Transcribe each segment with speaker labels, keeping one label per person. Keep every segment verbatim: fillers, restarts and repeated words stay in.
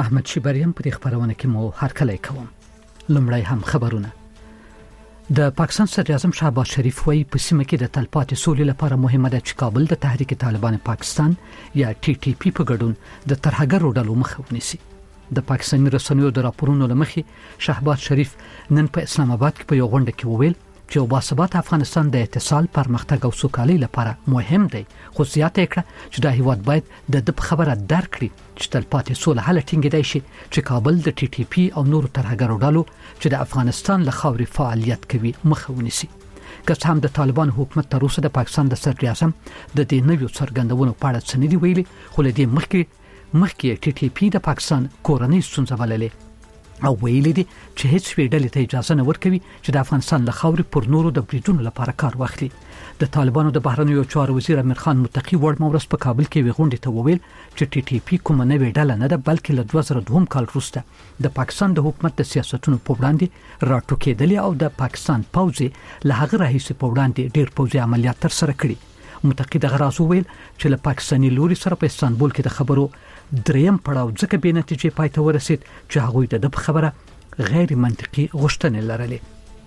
Speaker 1: احمد شیبریم په دې خبرونه کې مو هرکلی کوم. لومړی هم خبرونه. د پاکستان صدر اعظم شهباز شریف وايي په سیمه کې د تلپاتې سولې لپاره مهمه ده چې کابل د تحریک طالبان پاکستان یا ټي ټي پی په ګډون د ترهګرو ډلو مخه ونیسي. د پاکستاني رسنیو د راپورونو لمخې شهباز شریف نن په اسلام آباد کې په یو غونډه کې وویل چې یو باثبات افغانستان د اتصال پرمختګ او سوکالۍ لپاره مهم دی، خو زیاته کړه چې د هیواد باید د د خبره درک کړي چې تلپاتې سوله هله ټینګېدای شي چې کابل د ټي ټي پی او نورو ترهګرو ډلو چې د افغانستان له خاورې فعالیت کوي مخه ونیسي. که څه هم د طالبان حکومت تر اوسه د پاکستان د صدر اعظم د دې نویو څرګندونو په اړه څه نه دي ویلي، خو له دې مخکې مخکې ټي ټي پی د پاکستان کورنۍ ستونزه بللې او ویلي دي چې هیڅ ډلې ته اجازه نه ورکوي چې د افغانستان له خاورې پر نورو د بریدونو لپاره کار واخلي. د طالبانو د بهرنیو چارو وزیر امیر خان متقی وړ مورس په کابل کې وغونډې ته وویل چې ټي ټي پی کومه نوې ډله نه ده، بلکې له دوه زره دوه کال وروسته د پاکستان د حکومت د سیاستونو په وړاندې راټوکېدلې او د پاکستان پوځ له هغه راهیسې په وړاندې ډېر پوځي عملیات تر سره کړي. متقی د غراز ویل چې له پاکستاني لوري سره په استانبول کې د خبرو دریم پړاو ځکه به نتیجې پای ته ورسید چې هغوی د د خبره غیر منطقي غوښتنې لرلې.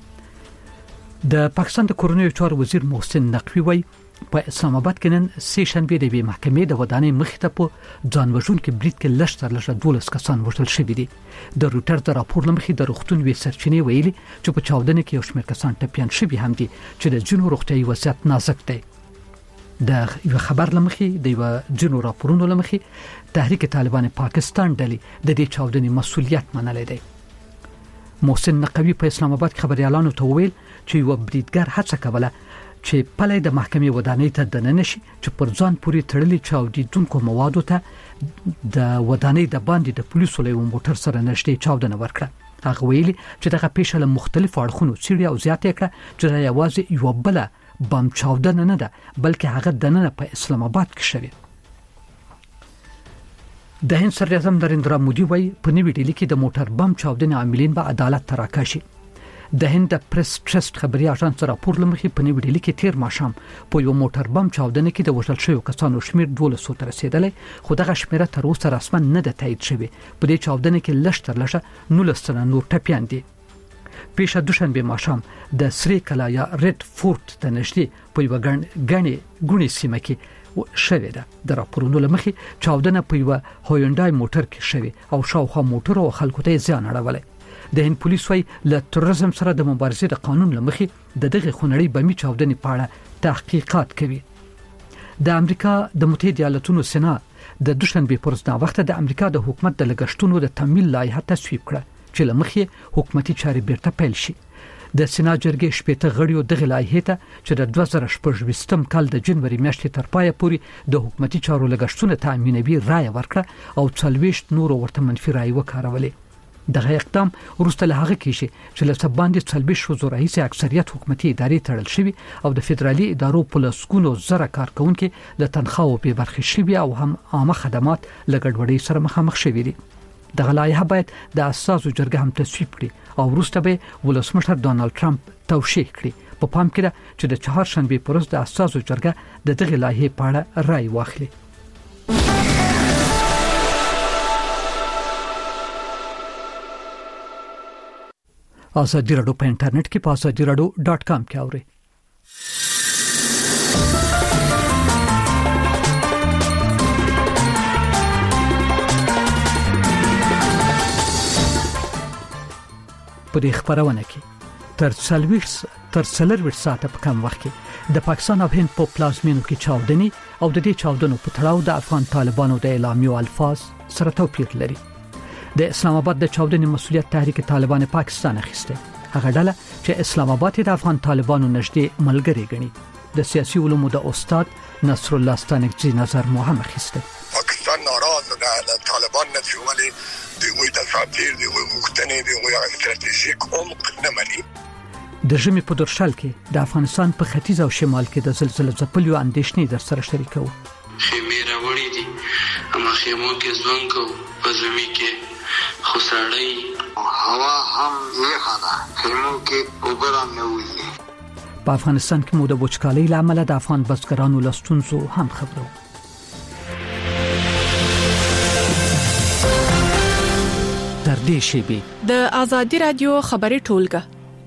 Speaker 1: د پاکستان د کورنیو چارو وزیر محسن نقوی وایي په اسلام آباد کې نن سه شنبه د محکمې د ودانۍ مخې ته په ځانوژونکي برید کې لږ تر لږه دولس کسان وژل شوي دي. د روټر د راپور لمخې د روغتون وی سرچینې ویلي چې په چاودنه کې یو شمېر کسان ټپیان شوي هم دي چې د ځینو روغتیايي وضعیت نازک دی. د یو خبر لمخې د یو جنو راپورونو لمخې تحریک طالبان پاکستان ډلې د دې چاودنې مسؤلیت منلی دی. محسن نقوی په اسلام آباد کې خبريالانو ته وویل چې یو بریدګر هڅه کوله چې پلي د محکمې ودانۍ ته دننه شي چې پر ځان پورې تړلي چاودیدونکو موادو ته د ودانۍ د باندې د پولیسو له موټر سره نشټي چاودنه وکړه. هغه ویلي چې دغه پیښه له مختلفو اړخونو څیړي او زیاته کړه چې دا یوازې یو بل بم چاودنه نه ده، بلکې هغه دننه په اسلام آباد کې شوی. د هند صدر اعظم نریندرا مودي وایي په نوې ډیلي کې د موټر بم چاودنې عاملین به عدالت ته راکشي. د هند د پریس ټرست خبري اژانس راپور لمخې په نوې ډیلي کې تیر ماښام په یو موټر بم چاودنه کې د وژل شویو کسانو شمیر دولس ته رسیدلی، خو دغه شمیره تر اوسه رسما نه ده تایید شوې. په دې چاودنه کې لږ تر لږه نولس تنه نور ټپیان دي. پیښه دوشنبه ماښام د سری کلا یا ریډ فورت ته نږدې په یو غني غونی سیمه کې شوې ده. د راپورونو لمخې چاودنه په یو هویندای موټر کې شوې او شاوخوا موټر او خلکو ته زیان اړولی. د هند پولیس وايي له تروریزم سره د مبارزې د قانون لمخې د دغه خونړۍ بمي چاودنې په اړه تحقیقات کوي. د امریکا د متحده ایالاتونو سنا د دوشنبه پر ورځ وخت د امریکا د حکومت د لګښتونو د تمویل لایحه تصویب کړه چې لمخې حکومتي چارې بیرته پیل شي. د سنا جرګې شپږ غړیو دغه لایحه ته چې د دوه زره شپږ کال د جنوري میاشتې تر پایه پورې د حکومتي چارو لګښتونه تامینوي رایه ورکړه او څلوېښت نور ورته منفي رایې وکارولې. دغه اقدام وروسته له هغه کې چې له سباندې څلوېښت شوزو رئیس اکثریت حکومتي ادارې تړل شوی او د فدرالي ادارو په لسګونو زره کارکونکو د تنخواو په برخه شوی او هم عامه خدمات لګډوډۍ سره مخامخ شوي دي. دغه لایحه باید د اساسو جرګه هم تصویب کړي او وروسته به ولسمشر ډانلډ ټرمپ توشیح کړي. په پام کې ده چې د چهارشنبه پر ورځ د اساسو جرګه د دغه لایحې په اړه رائے واخلي. آزادی راډیو په انټرنیټ کې په آزادی راډیو ډاټ کام کې اورئ. په دې خبرونه کې تر څلوېښت تر څلوېښت ساعته په کم وخت کې د پاکستان او هند په پلازمینو کې چاودنې او د دې چاودنو په تړاو د افغان طالبانو د اعلامیو الفاظ سره توپیر لري. د اسلام آباد د چاودنې مسؤلیت تحریک طالبان پاکستان اخیسته. هغه ډله چې اسلام آباد د افغان طالبانو نږدې ملګری ګڼي. د سیاسي علومو د استاد نصر الله ستانکزي نظر مو هم اخیسته.
Speaker 2: پاکستان ناراض ده د طالبان نه چې ولې دوی د ساتیر دی وختنې دی او استراتیژیک عمق نه مني.
Speaker 1: د ژمي په درشل کې د افغانستان په ختیځ او شمال کې د زلزلې ځپلو اندېښنې در سره شریکو.
Speaker 3: خیمه راوړې دي اما خیمو کې ځوان کو په ژمي کې خساړی هوا هم یخه ده خیمو کې وګرام نه وي.
Speaker 1: په افغانستان کې مو د وچکالۍ له امله د افغان بزګرانو له ستونزو هم خبرو. نږدې شي.
Speaker 4: د آزادي رادیو خبري ټولګه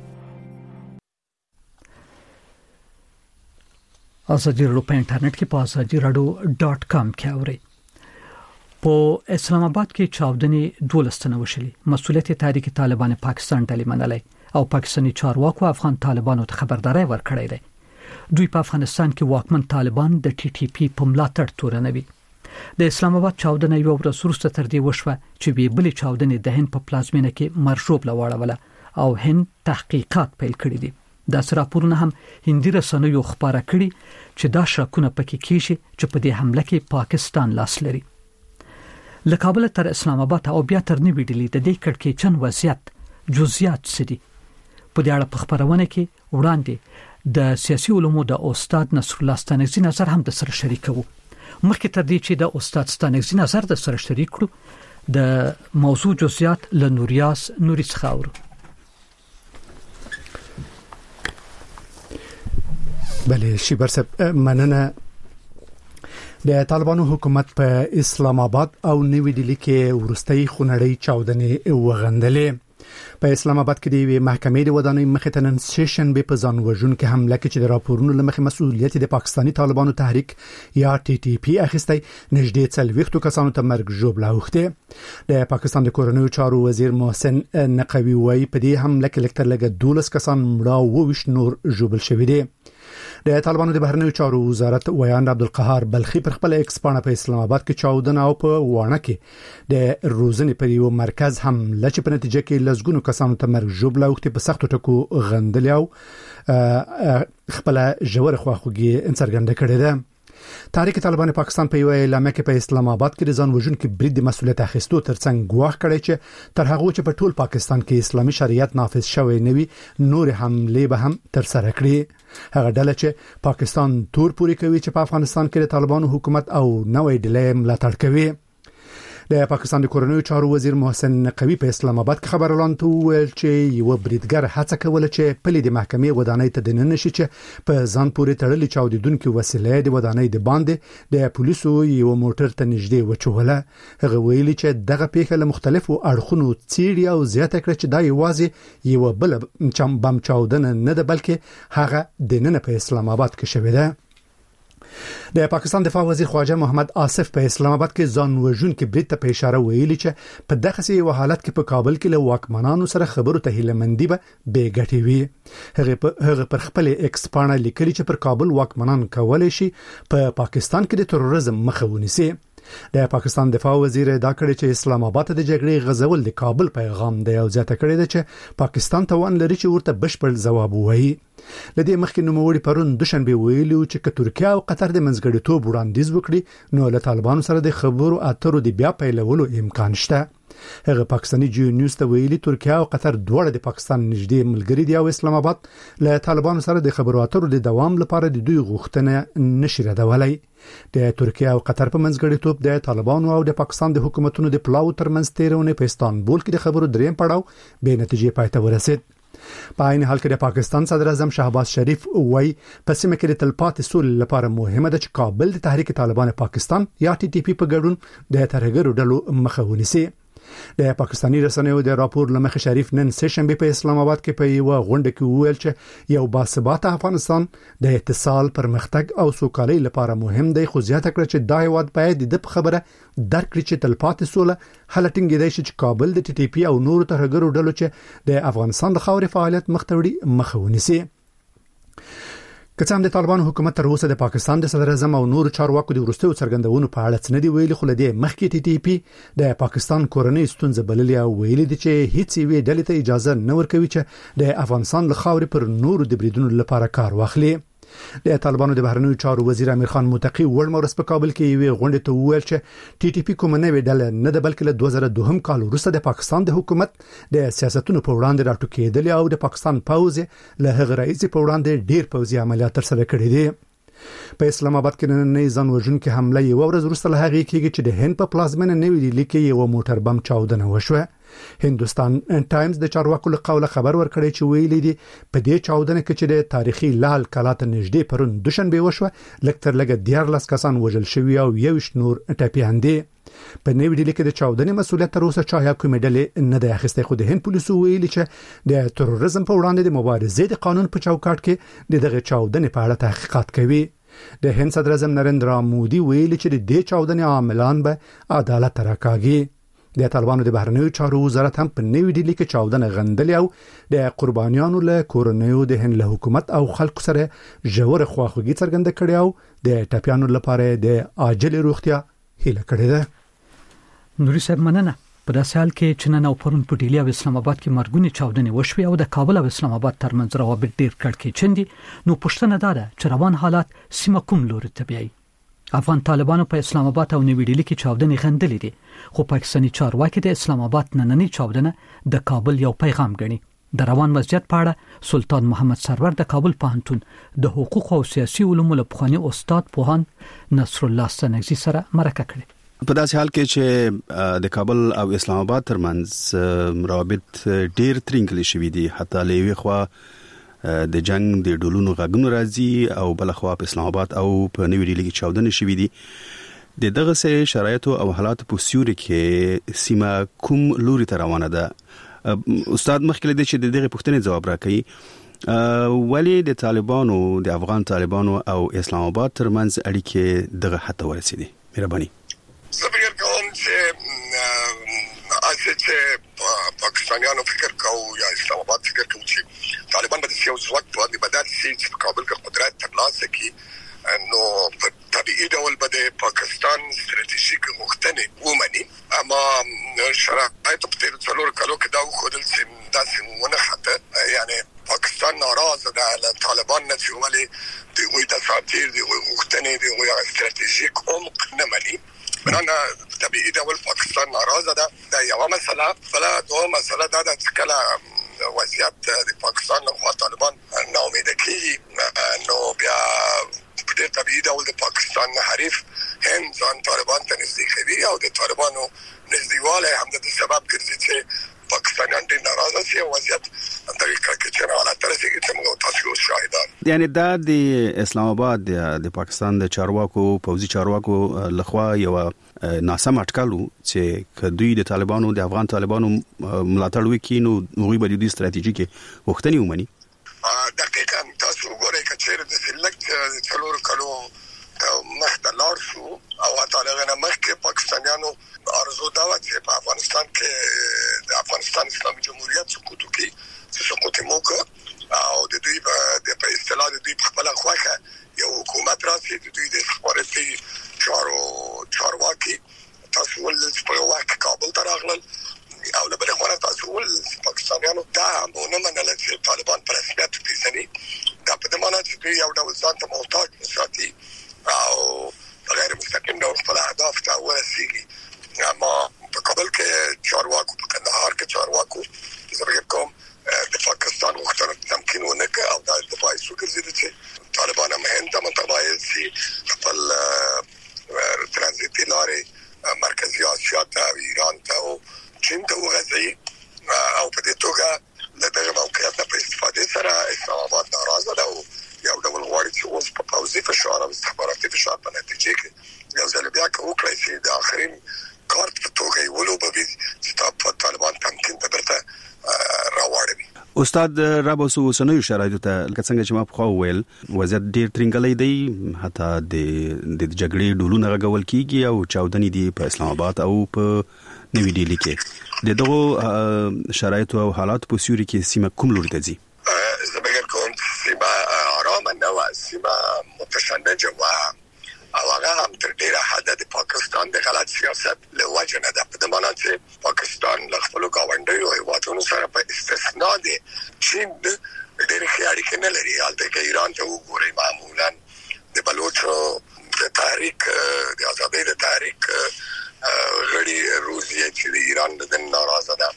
Speaker 1: آزادی رادیو په انټرنیټ کې په آزادی رادیو ډاٹ کام کې اوري. په اسلام آباد کې چاودنې دولستنه وشلي. مسؤلیت تحریک طالبان پاکستان ډلې منلای او پاکستاني چارواکو افغان طالبانو ته خبرداري ورکړې ده. دوی په افغانستان کې واکمن طالبان د ټي ټي پی په ملاتړ تورنوي. د اسلام آباد چاودنه یو ورځ وروسته تر دې وشوه چې به بلې چاودنې د هند په پلازمینه کې مرشوب لواړوله او هند تحقیقات پیل کړي دي. دا راپورونه هم هندي رسنیو خبره کړي چې دا شکونه پکې کیږي چې په دې حمله کې پاکستان لاس لري. له کابل تر اسلام آباد او بیا تر نیوي ډیلی د دې کړکېچن وضعیت جزئیات سدي. په دې اړه په خبرونه کې وړاندې د سیاسي علومو د استاد نصر الله ستانکزي نظر هم د سره شریکو. مخکې تر دې چې د استاد ستانکزي نظر د سره شریک کړو د موضوع جزئیات له نوریاس نوري څخه.
Speaker 5: بله شیبر صاحب مننه. د طالبانو حکومت په اسلام آباد او نیوي ډیلی کې ورستۍ خونړۍ چاودنې وغندلې. په اسلام آباد کې د محکمې د ودانۍ مخې ته نن سیشن به په ځان وژونکو حمله کې چې د راپورونو لمخې مسؤلیت د پاکستاني طالبانو تحریک یا ټي ټي پی اخیستی نږدې څلوېښتو کسانو ته مرګ ژوبله اوښتې. د پاکستان د کورنیو چارو وزیر محسن نقوي وایي په دې حمله کې لکتر لګ دولس کسان مړه او اوویشت نور ژوبل شوي دي. د طالبانو د بهرنیو چارو وزارت ویان عبدالقهار بلخي پر خپل ایکس پاڼه په اسلام آباد کې چاودنه او په وانه کې د روزنې پر یو مرکز هم لچ په نتیجه کې لزګونو کسانو ته مرګ ژوبله اوښتې په سختو ټکو غندل او خپل ژوره خواخوږي انڅرګنده کړې ده. تحریک طالبان پاکستان په یو اعلامیه کې په اسلام آباد کې د ځان وژونکو برید د مسؤلیت اخیستو ترڅنګ ګواښ کړی چې تر هغه چې په ټول پاکستان کې اسلامي شریعت نافذ شوی نه وي نور حمله به هم تر سره کړي. هغه ډله چې پاکستان تور پوری کوي چې په افغانستان کې د طالبانو حکومت او نوې ډلې ملاتړ کوي. د پاکستان د کورنیو چارو وزیر محسن نقوي په اسلام آباد کې خبر اعلان وکړ چې یو بریدګر هڅه کوله چې پلي د محکمې ودانۍ ته دننه شي چې په ځان پورې تړلې چاودیدونکو وسیله د ودانۍ د باندې د پولیسو یو موټر ته نږدې وچوله. هغه ویلي چې دغه پیښه له مختلفو اړخونو څیړي او زیاته کړ چې دا یوازې یو بل چم بم چاودنه نه ده بلکې هغه دننه په اسلام آباد کې شوې ده. د پاکستان دفاع وزیر خواجه محمد آصف په اسلام آباد کې ځان وژونکو برید ته په اشاره ویلي چې په دغه سي حالت کې په کابل کې له واکمنانو سره خبرو ته هیلمندي به بې ګټي وي. هغه په هغه پر خپل ایکس پاڼه لیکلي چې پر کابل واکمنان کولای شي په پا پاکستان کې د تروریزم مخه ونیسي. د پاکستان دفاع وزیر دا کړی چې اسلام آباد د جګړې غزول د کابل پیغام دی او ځکه کړی دی چې پاکستان توان لري چې ورته بشپړ ځواب ووایي. لدې مخکې نوموړي پرون دوشنبه ویلو چې ک ترکیه او قطر د منځګړیتوب وړاندیز وکړي نو له طالبانو سره د خبرو اترو د بیا پیلولو امکان شته. هغه پاکستاني جیو نیوز ته ویلي ترکیه او قطر دواړه د پاکستان نږدې ملګري دي او اسلام آباد له طالبانو سره د خبرو اترو د دوام لپاره د دوی غوښتنه نشي ردولای. د ترکیه او قطر په منځګړیتوب د طالبانو او د پاکستان د حکومتونو د پلاو ترمنځ تیرونه په استانبول کې د خبرو دریم پړاو به نتیجې پای ته ورسید. په عین حال کې د پاکستان صدر اعظم شهباز شریف وایي په سیمه کې د تلپاتې سولې لپاره مهمه ده چې کابل د تحریک طالبان پاکستان یا ټي ټي پی په ګډون د ترهګرو ډلو مخه ونیسي. د پاکستاني رسنیو د راپور لمخې شریف نن سهشنبه په اسلام آباد کې په یو غونډه کې وویل چې یو باثباته افغانستان د اتصال پرمختګ او سوکالۍ لپاره مهم دی خو زیاته کړ چې دا هیواد باید د خبره درک کړي چې تلپاتې سوله هلټینګ دی چې کابل د ټي ټي پی او نورو ترهګرو ډلو چې د افغانستان د خاورې فعالیت مختوړي مخه ونیسي. که څنګه د طالبان حکومت تر اوسه د پاکستان د صدر اعظم او نور چارواکو د ورستیو څرګندونو په اړه څه نه دی ویلي خو لدې مخکې ټي ټي پی د پاکستان کورنۍ ستونزه بللې او ویلي دي چې هیڅ وی ډلې ته اجازه نه ورکوي چې د افغانستان له خاورې پر نورو د بریدونو لپاره کار واخلي. د طالبانو د بهرنیو چارو وزیر امیر خان متقی ورمورس په کابل کې یو غونډه ته وویل چې ټي ټي پی کوم نه ویډل نه د بلکې له دوه زره دوه کال وروسته د پاکستان د حکومت د سیاستونو په وړاندې راټوکېدل او د پاکستان پوځ له هغه رئیس په وړاندې ډیر پوځي عملیات تر سره کړي دي. په اسلام آباد کې نن ځان وژونکو حمله یو ورځ وروسته له هغه کېږي چې د هند په پلازمینه نیوي ډیلی کې یو موټر بم چاودنه وشوه. هندوستان ټایمز د چارواکو له قوله خبر ورکړی چې ویلي دي په دې چاودنه کې چې د تاریخي لال کلا ته نږدې پرون دوشنبه وشوه لکتر لګ دیارلس کسان وژل شوی او یو نور ټپیان دي. په نوې ډیلي کې د چاودنې مسولیت تر اوسه چا یا کومې ډلې نه د اخیستې، خو د هند پولیسو ویلي چې د تروریزم په وړاندې د مبارزې د قانون په چوکاټ کې د دغه چاودنې په اړه تحقیقات کوي. د هند صدر اعظم نریندرا مودي ویلي چې د دې چاودنې عاملان به عدالت راکاږي. د طالبانو د بهرنیو چارو وزارت هم په نوې ډیلي کې چاودنه غندلې او د قربانیانو له کورنیو د هند له حکومت او خلکو سره ژور خواخوږي څرګنده کړې او د ټپیانو لپاره د عاجل روغتیا هیله کړې ده.
Speaker 1: نوري صاحب مننه. په داسې حال کې چې نن او پرون په ډیلی او اسلام آباد کې مرګونی چاودنې وشوې او د کابل او اسلام آباد ترمنځ روابط ډیر کړکېچن دي، نو پوښتنه ده چې روان حالات سیمه کوم لوري ته بیایي. افغان طالبانو په اسلام آباد او نوې ډیلی کې چاودنې غندلې دي، خو پاکستاني چارواکي د اسلام آباد نننی چاودنه د کابل یو پیغام ګڼي. د روان وضعیت په اړه سلطان محمد سرور د کابل پوهنتون د حقوق او سیاسي علومو له پخواني استاد پوهان نصر الله سنگزي سره مرکه کړې.
Speaker 6: په داسې حال کې چې د کابل او اسلام آباد ترمنځ روابط ډیر ترنګل شوي دي، حتی لوي خوا د جنگ د ډولونو غږونو راځي او بل خوا په اسلام آباد او په نوې ډیلي کې چاودنې شوي دي. د دغه سه شرایطو او حالات په سیوري کې سیمه کوم لوري ته روانه ده؟ استاد مخکې د چې دغه پوښتنې جواب راکړي، ولی د طالبانو د افغان طالبانو او اسلام آباد ترمنځ اړیکې دغه حد ورسېدي؟ مهرباني.
Speaker 2: زه فکر کوم چې اصل چې پاکستانیانو فکر کوي یا اسلام آباد فکر کوي چې طالبان به یو ځواک باندې بدل شي چې په کابل کې قدرت ترلاسه کړي، نو په طبيعي ډول به د پاکستان ستراتیژیک غوښتنې ومني. اما شرایط په تیر څلور کالو کې دا وښودل چې داسې ونه خطه، یعنی پاکستان ناراضه ده له طالبان نه چې ولې دوی د ساتیر د غوښتنې د ستراتیژیک عمق نه مني. بنانا طبيعي ډول پاکستان ناراضه ده. دا یو مسله. بل دوه مسله دا ده چې کله وضعیت د پاکستان له طالبان نو امید کیږي، نو بیا په دې طبيعي ډول د پاکستان حریف هم ځان طالبان ته نږدې کوي او د طالبانو نږدېواله هم د سبب ګرځي چې پاکستانیان ډېر ناراضه شي او وضعیت طریقه کې چې حالات ترسيږي چې موږ تاسو شاهدان.
Speaker 6: یعنی دا د اسلام آباد د پاکستان د چارواکو پوځي چارواکو لخوا یو ناسم اټکلو چې دوی د طالبانو د افغان طالبانو ملاتړ وکړي، نو هغوی به د ستراتیژیک وختنی ومني.
Speaker 2: دقیقاً تاسو ګورئ چې د سلکت څلور کلو مخته لاړ شو او هغه نه مخکې پاکستانیانو ارزو دا و چې په افغانستان کې د افغانستان اسلامي جمهوریت سقوط وکړي، چې سقوط موکه او د دوی په اصطلاح د دوی په خپل خواخه یو حکومت راسي، د دوی د استخباراتي چارو چارواکي تاسو ول په وخت کابل ته راغلل او له بل خوا تاسو ول پاکستانیانو دا مونږ منل چې طالبان پر رسمیت پیژني. دا په دې معنی چې یو ډول ځان ته محتاج ساتي او غیر مستقیم ډول خپل اهداف ته ورسیږي. اما په کابل کې چارواکو په کندهار کې چارواکو زه فکر کوم د پاکستان مختلف تمکینونه کوي او د دفاعي سوګرځي چې طالبان هم هند ته متباین شي، خپل ترانزیتي لارې مرکزي اسیا ته، ایران ته او چین ته وغځي او په دې توګه د دغه موقعیت په استفادې سره اسلام آباد ناراضه ده او یو ډول غواړي چې اوس په پوځي فشار او استخباراتي فشار په نتیجه کې یو ځل بیا وکړي چې د اخرین کارت په توګه یې ولوبوي چې طالبان تمکین ته برته راوړي.
Speaker 6: استاد رابوسو سنوي شرایطو ته لکه څنګه چې ما په خو ویل وضعیت ډیر ترنګلې دی، حتی د د جګړې ډولونه غول کیږي او چاودنې دي په اسلام آباد او په نوې ډیلي کې. د دغه شرایطو او حالات په سیوري کې سیمه کوم لوري ته ځي؟
Speaker 2: زه فکر کوم سیمه آرامه نه و، سیمه متشنجه و او هغه هم تر ډیره حد د پاکستان د غلط سیاست له وجه نه ده. په دې معنی چې پاکستان له خپل ګاونډیو هیوادونو سره په استثناء دي چین ډېر خیالي کې نه لري. حالته کې ایران ته وګورئ، معمولا د بلوچو د تحریک د آزادۍ د تحریک غړي روسیه چې د ایران د ناراضه ده،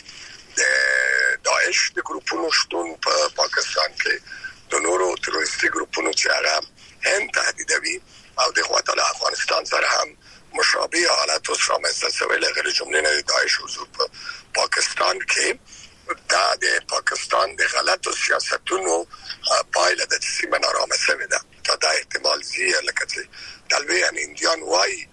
Speaker 2: د داعش د ګروپونو شتون په پاکستان کې د نورو تروریستي ګروپونو چې هغه هم تهدیدوي او د خواته له افغانستان سره هم مشابه حالات اوس رامنځته شوي. له غیر جملې نه د داعش حضور په پاکستان کې دا د پاکستان د غلطو سیاستونو پایله د سیمه نارامه شوې ده. دا احتمال زیات لکه چې دلوي ان انډیان وای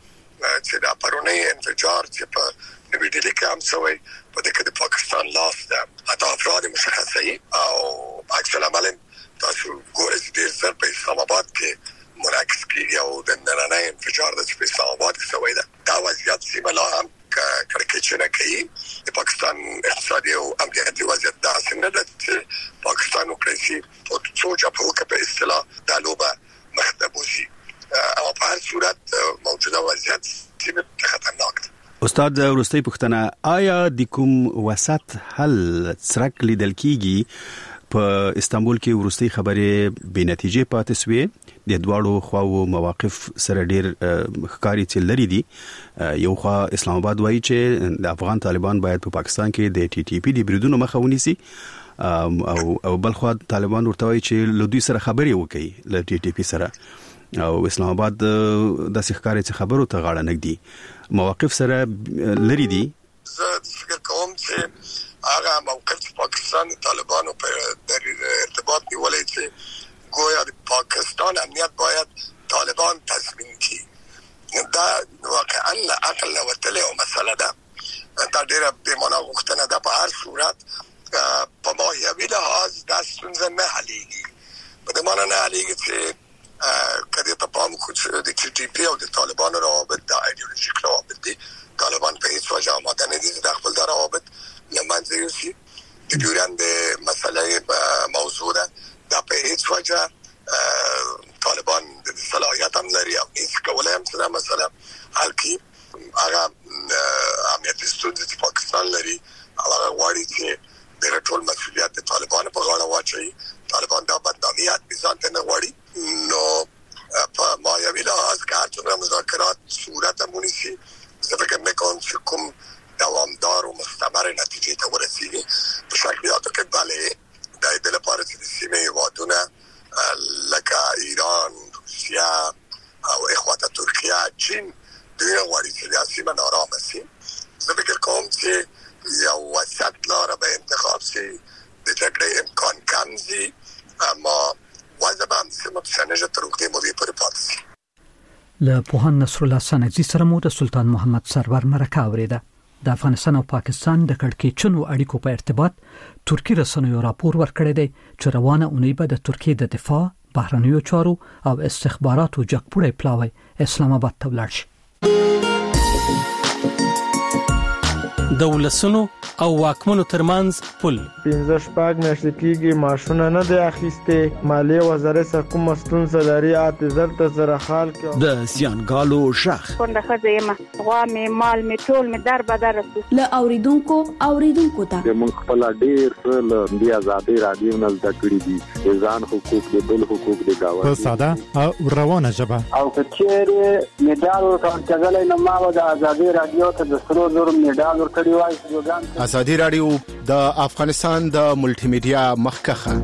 Speaker 2: چې دا پرونی انفجار چې په نوې ډیلی کې هم شوی په دې کې د پاکستان لاس ده اته افراد مشخصي او عکس العمل تاسو ګورئ چې د په اسلام آباد کې منعکس کیږي او د نننۍ انفجار د په اسلام آباد کې شوی ده دا وضعیت سیمه لا هم کړکېچنه کوي د پاکستان اقتصادي او امنیتي وضعیت دا څنګه ده چې پاکستان او کریسي او څوچا په وکه په اصطلاح د لوبه مختبوزي او په هر صورت موجوده وضعیت چې خطرناک ده.
Speaker 6: استاد ورستي پښتنه آیا د کوم وسط حل څرک لیدل کیږي په استانبول کې ورستي خبره به نتیجه پاتې سوې د دواړو خواو مواقف سره ډیر ښکاری چې لري دي یو خوا اسلام آباد وایي چې د افغان طالبان باید په پاکستان کې د ټي ټي پی د بریدونو مخه ونیسي او او بل خوا طالبان ورته وایي چې له دوی سره خبرې وکړي له ټي ټي پی سره او اسلام آباد د ښکاری چې خبرو ته غاړه نګدي مواقف سره لري دي.
Speaker 2: زه فکر کوم چې هغه موقف پاکستان طالبانو په ارتباط نیولای چې گویا د پاکستان امنیت باید طالبان تضمین کړي دا واقعا عقل نه وتلې او مسله ده دا ډیره به معنا غوښتنه ده په هر صورت په ماهیوي لحاظ دا ستونزه نه حلېږي په دې معنا نه حلېږي چې کله ته پام کوئ د ټي ټي پی او د طالبانو روابط د ایدئولوژیک روابط دي طالبان په هیڅ وجه آماده نه دي د خپل روابط لمنځه یوسي د ډیورند مسلې موضوع ده دا په هیڅ وجه طالبان د صلاحیت هم لري او هیڅ کولای هم څه مسله حل کړي هغه امنیتي ستونزې چې پاکستان لري هغه غواړي چې د ټول مسؤلیت د طالبانو په غاړه واچوي طالبان دا بدنامیت میزان ته نه غواړي نو په ماهیوي لحاظ که هرڅومره مذاکرات صورت مونیسي زه فکر میکنم چې کوم دوامدار و مستمر نتیجه ته ورسیږي په شکلیاتو کې بله د دې لپاره چې د سیمې هیوادونه لکه ایران روسیه او اخواته ترکیه چین دوی غواړي چې د سیمه نارامه شي زه فکر کوم چې یو وسط لاره به انتخاب شي د جګړې امکان کم دي اما وځبام چې متسنجه تر وخت مودې پورې پاتې شي.
Speaker 1: له پوهان نصر الله سنگزی سره مو د سلطان محمد سرور مرکه اوریده. د افغانستان او پاکستان د کړکېچنو اړیکو په ارتباط ترکی رسنیو راپور ورکړی دی چې روانه اونۍ به د ترکیې د دفاع بهرنیو چارو او استخباراتو جګپوړی پلاوی اسلام آباد ته ولاړ شي.
Speaker 7: د ولسونو او واکمنو ترمنځ پل
Speaker 8: پنځه شپږ میاشتې کېږي معاشونه نه دی اخیستې مالیې وزارت کومه ستونزه لري اته زر ته زره خال کې
Speaker 7: د زیانګالو شخ
Speaker 9: څنګه خزه یم غوا مې مال مې ټول مې در بدر رسو
Speaker 10: له اوریدونکو اوریدونکو ته
Speaker 11: موږ خپل ډیر له دی آزادي رادیو نه زده کړی دي ځان حقوق د بل حقوق د گاوه
Speaker 5: په ساده او روانه ژبه
Speaker 12: او کچېره میډال ورکړل نه ما د آزادي رادیو ته د سرو زر میډال ورکړی وای
Speaker 13: آزادي رادیو د افغانستان د ملټي میډیا مخکخه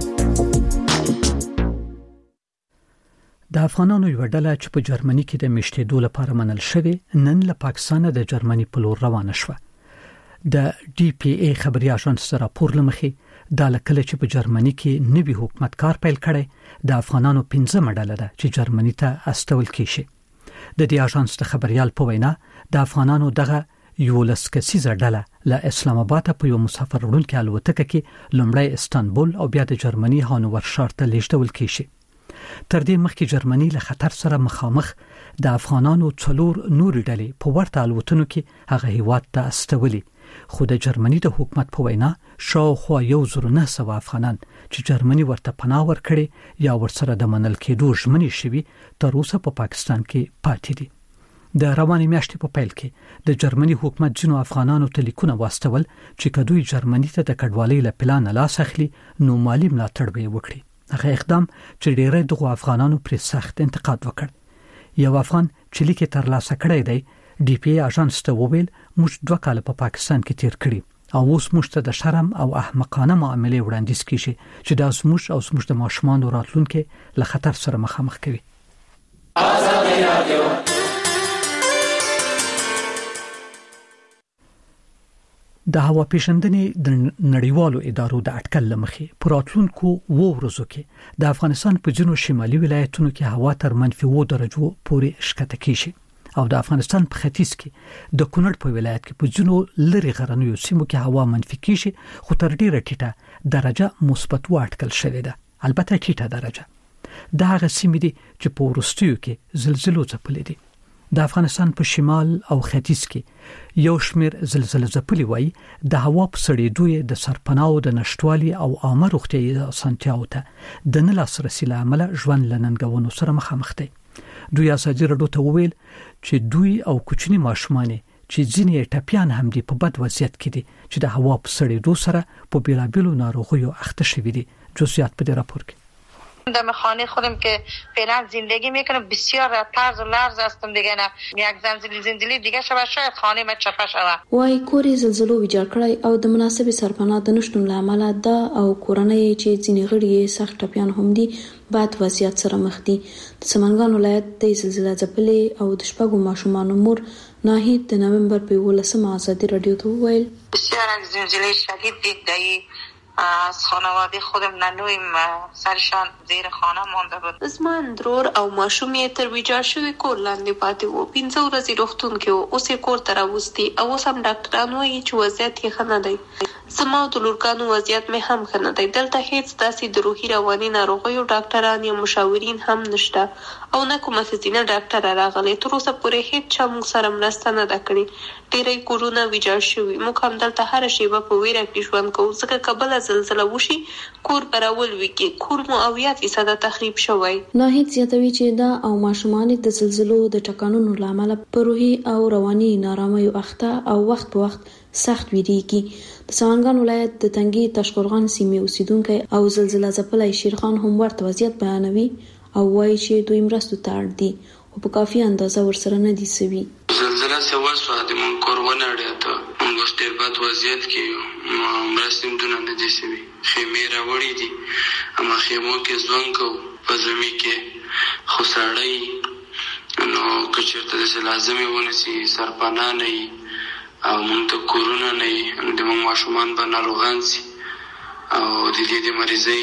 Speaker 1: د افغانانو یو ډله چې په جرمني کې د میشتېدو لپاره منل شوی نن له پاکستان د جرمني په لور روانه شوه. د ډي پی ای خبري اژانس راپور لمخې د لکه چې په جرمني کې نوي حکومت کار پیل کړي د افغانانو پنځه مډاله ده چې جرمني ته استول کیشي. د دې اژانس د خبريال په وینا د افغانانو دغه یو لسکسیزه ډله له اسلام آباد په یو مسافر وړونکي الوتکه کې لومړی استانبول او بیا د جرمني هانوور ښار ته لیږدول کیشي. تر دې مخکې جرمني له خطر سره مخامخ د افغانانو څلور نورې ډلې په ورته الوتنو کې هغه هیواد ته استولي خو د جرمني د حکومت په وینا شاوخوا یو زر نه سوه افغانان چې جرمني ورته پناه ورکړي یا ورسره د منل کېدو ژمنې شوي تر اوسه په پاکستان کې پاتې دي. د روانې میاشتې په پیل کې د جرمني حکومت جنو افغانانو ته لیکونه واستول چې کدوې جرمني ته د کډوالۍ له پلان لاس اخلي نو مالی ملاتړ به وکړي. هغه اقدام چې ډېری دغه افغانانو پر سخت انتقاد وکړ. یو افغان چې لیکي تر لاسه کړی دی ډي پی ای اژانس ته وویل موږ دوه کال په پاکستان کې تیر کړی او اوس موږ ته د شرم او احمقانه معاملې وړاندیز کیږي چې دا زموږ او زموږ د ماشومان راتلونکي له خطر سره مخامخ کوي. آزادي رادیو د هوا پیژندنې د نړیوالو ادارو د اټکل لمخې په راتلونکو وو ورځو کې د افغانستان په جنوب شمالي ولایتونو کې هوا تر منفي اووه درجو پورې ښکته کیږي. او د افغانستان په ختیځ کې د کونړ په ولایت کې په جنو لری غرنیو سیمو کې هوا منفي کیږي خو تر ډیره ټیټه درجه مثبت واټکل شوې ده. البته ټیټه درجه د هغه سیمې دي چې په ورستیو کې زلزلو ځپلې دي. د افغانستان په شمال او ختیځ کې یو شمیر زلزلې ځپلې وای د هوا په سړېدو د سرپناو د نشټوالي او عامه روغتیا سنتیاو ته د نه لاسرسي لامل ژوند لننګونو سره مخامخ دي. دوی ازادي راډیو ته وویل چې دوی او کوچني ماشومان چې ځینې ټپيان هم دي په بد وضعیت کې دي چې د هوا په سړېدو سره په بیلابیلو ناروغیو اخته شوي دي. جزئیات په دې راپور کې.
Speaker 14: در خانه خودم که فعلا زندگی میکنم بسیار طرز و لرز هستم دیگه نه یک زلزله زلزله دیگه شوه شاید خانه ما چپه شوه.
Speaker 10: وای کوري زلزلو ویجاړ کړی او د مناسبه سرپناه د نشټون لامل ده او کورنۍ چې ځینې غړي سخت ټپيان هم دي بعد وضعیت سره مخ دي. د سمنګان ولایت د زلزلې ځپلې او د شپږو ماشومان مور ناهید د نومبر په ولسمه ازادي رادیو ته وویل
Speaker 14: بسیار زلزله شدید دید دایی از خانواده خودم ننویم سرشان زیر خانه مانده بود.
Speaker 15: زما اندرور او ماشوم یې تر ویجاړ شوي کور لاندې پاتې وو. پنځه ورځې روغتون کې وو. اوس یې کور ته راوستي او اوس هم ډاکټران وایي چې وضعیت یې ښه نه دی. زما او د لورګانو وضعیت مې هم ښه نه دی. دلته هیڅ داسې د روحي رواني ناروغیو ډاکټران یا مشاورین هم نشته او نه کومه ښځینه ډاکټره راغلی. تر اوسه پورې هیڅ چا موږ سره مرسته نه ده کړې. ډېری کورونه ویجاړ شوي. موږ هم دلته هره شیبه په ویره کې ژوند کوو ځکه که بله زلزله وشي کور براول وکي. کور مو اویا فیصده تخریب شوی.
Speaker 10: ناهید زیاتوي چې دا او ماشومان د زلزلو د ټکانونو لامل په روحي او رواني نارامیو اخته او وخت په وخت سخت ویریږي. د سمنګان ولایت د تنګي تاشقرغان سیمې اوسیدونکو او زلزلہ ځپلای شیرخان هم ورته وضعیت بیانوي او وایي چې دوی مرستو ته اړ دي او په کافي اندازه ورسره نه دي سوي.
Speaker 3: زلزلہ څه وشوه د مونږ کور ونړېد ته موږ اوس ډېر بد وضعیت کې یو. مرستې هم دونه نه دي سوي. خیمې راوړي دي اما خیمو کې ژوند کوو په ژمي کې خو سړی نو که چېرته داسې لازمې ونسي سرپناه نه وي او موږ ته کورونه نه وي نو د موږ ماشومان به ناروغان سي او د دې د مریضۍ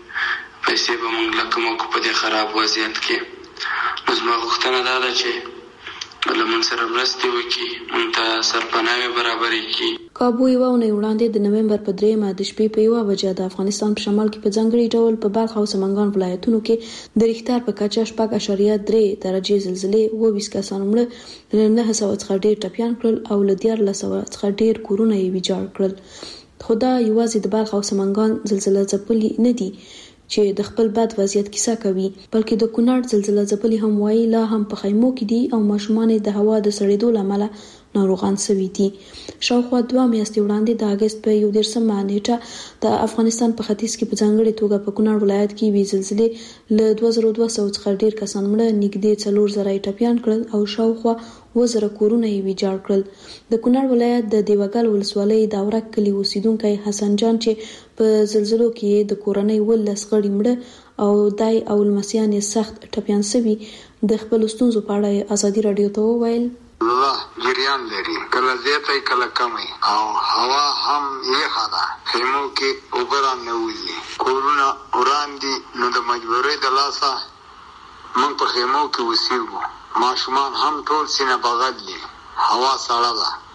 Speaker 3: پیسې به موږ له کومه کو په دې خراب وضعیت کې. نو زما غوښتنه دا ده چې له موږ سره مرستې وکړي موږ ته سرپناهې برابرې کړي.
Speaker 10: کابو یوه اونۍ وړاندې د نومبر په درېیمه د شپې په یوه بجه د افغانستان په شمال کې په ځانګړي ډول په بلخ او سمنګان ولایتونو کې د ریختار په کچه شپږ اعشاریه درې درجې زلزلې اووه ویشت کسان مړه له نهه سوه څخه ډېر ټپیان کړل او له دیارلس سوه څخه ډېر کورونه یې ویجاړ کړل. خو دا یوازې د بلخ او سمنګان زلزله ځپلي نه دي چې د خپل بد وضعیت کیسه کوي بلکې د کونړ زلزله ځپلي هم وایي لا هم په خیمو کې دي او ماشومان د هوا د سړېدو لامل ناروغان سوي دي. شاوخوا دوه میاشتې وړاندې د اگست په یو دېرشمه نیټه د افغانستان په ختیځ کې په ځانګړې توګه په کونړ ولایت کې وی زلزلې له دوه زره دوه سوه څخه ډېر کسان مړه نږدې څلور زره یې ټپیان کړل او شاوخوا اووه زره کورونه یې ویجاړ کړل. د کونړ ولایت د دیوګل ولسوالۍ د اورک کلي اوسیدونکی حسن جان چې په زلزلو کې د کورنۍ ولس غړي مړه او دای او لمسیان سخت ټپیان سوي د خپل ستونزو په اړه ازادي رادیو ته وویل
Speaker 3: الله جریان لري کله زیاته کله کمه او هوا هم یخه ده. خیمو کې اوبه راننوځي کورونه وران دي نو د مجبورۍ د لاسه موږ په خیمو کې اوسېږو. ماشومان هم ټول سینه بغل دي. هوا سړه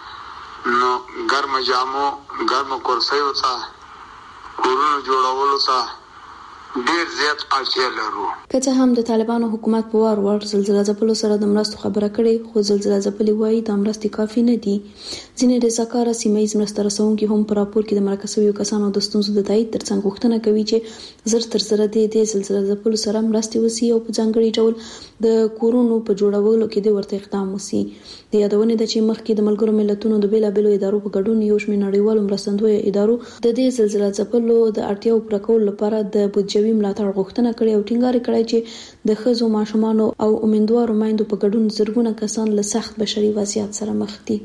Speaker 3: ده نو ګرم جامو ګرم کرسیو ته کورونو جوړولو ته ډیر زیات اړتیا لرو.
Speaker 10: که څه هم د طالبانو حکومت په وار وار زلزلہ ځپلو سره د مرستو خبره کړې خو زلزلہ ځپلي وایي د مرستې کافي نه دي. ځینې رضاکاره سیمه ییز مرسته رسونکي هم په راپور کې د مرکه شویو کسانو د ستونزو د تایید ترڅنګ غوښتنه کوي چې زر تر زره د زلزلہ ځپلو سره مرستې وسی او په ځانګړي ډول د کورونو په جوړولو کې د ورته اقدام وسی. د یادونه ده چې مخکې د ملګرو ملتونو د بیلابېلو ادارو په ګډون یو شمېر نړیوالو مرستندویو ادارو د دې زلزلہ ځپلو د اړتیاو پوره کولو لپاره د بودیجوي ملاتړ غوښتنه کړې او ټینګار کړی چې د ښځو ماشومانو او امیندوارو میندو په ګډون زرګونه کسان له سخت بشري وضعیت سره مخ دي.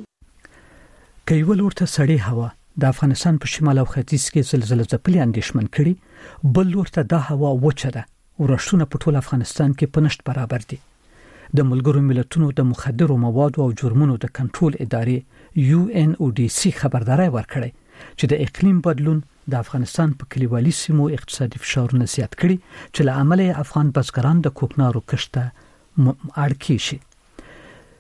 Speaker 1: کایول ورته سړې هوا د افغانستان په شمال او ختیځ کې زلزلہ ځپلي اندېښمن کړي بل ورته دا هوا وچه ده ورښتونه په ټول افغانستان کې په نشت برابر دي. د ملګرو ملتونو د مخدرو موادو او جرمونو د کنټرول ادارې یو ان او ډي سي خبرداري ورکړي چې د اقلیم بدلون د افغانستان په کلیوالي سیمو اقتصادي فشارونه زیات کړي چې له امله افغان بزګران د کوکنارو کښت ته اړ کیږي.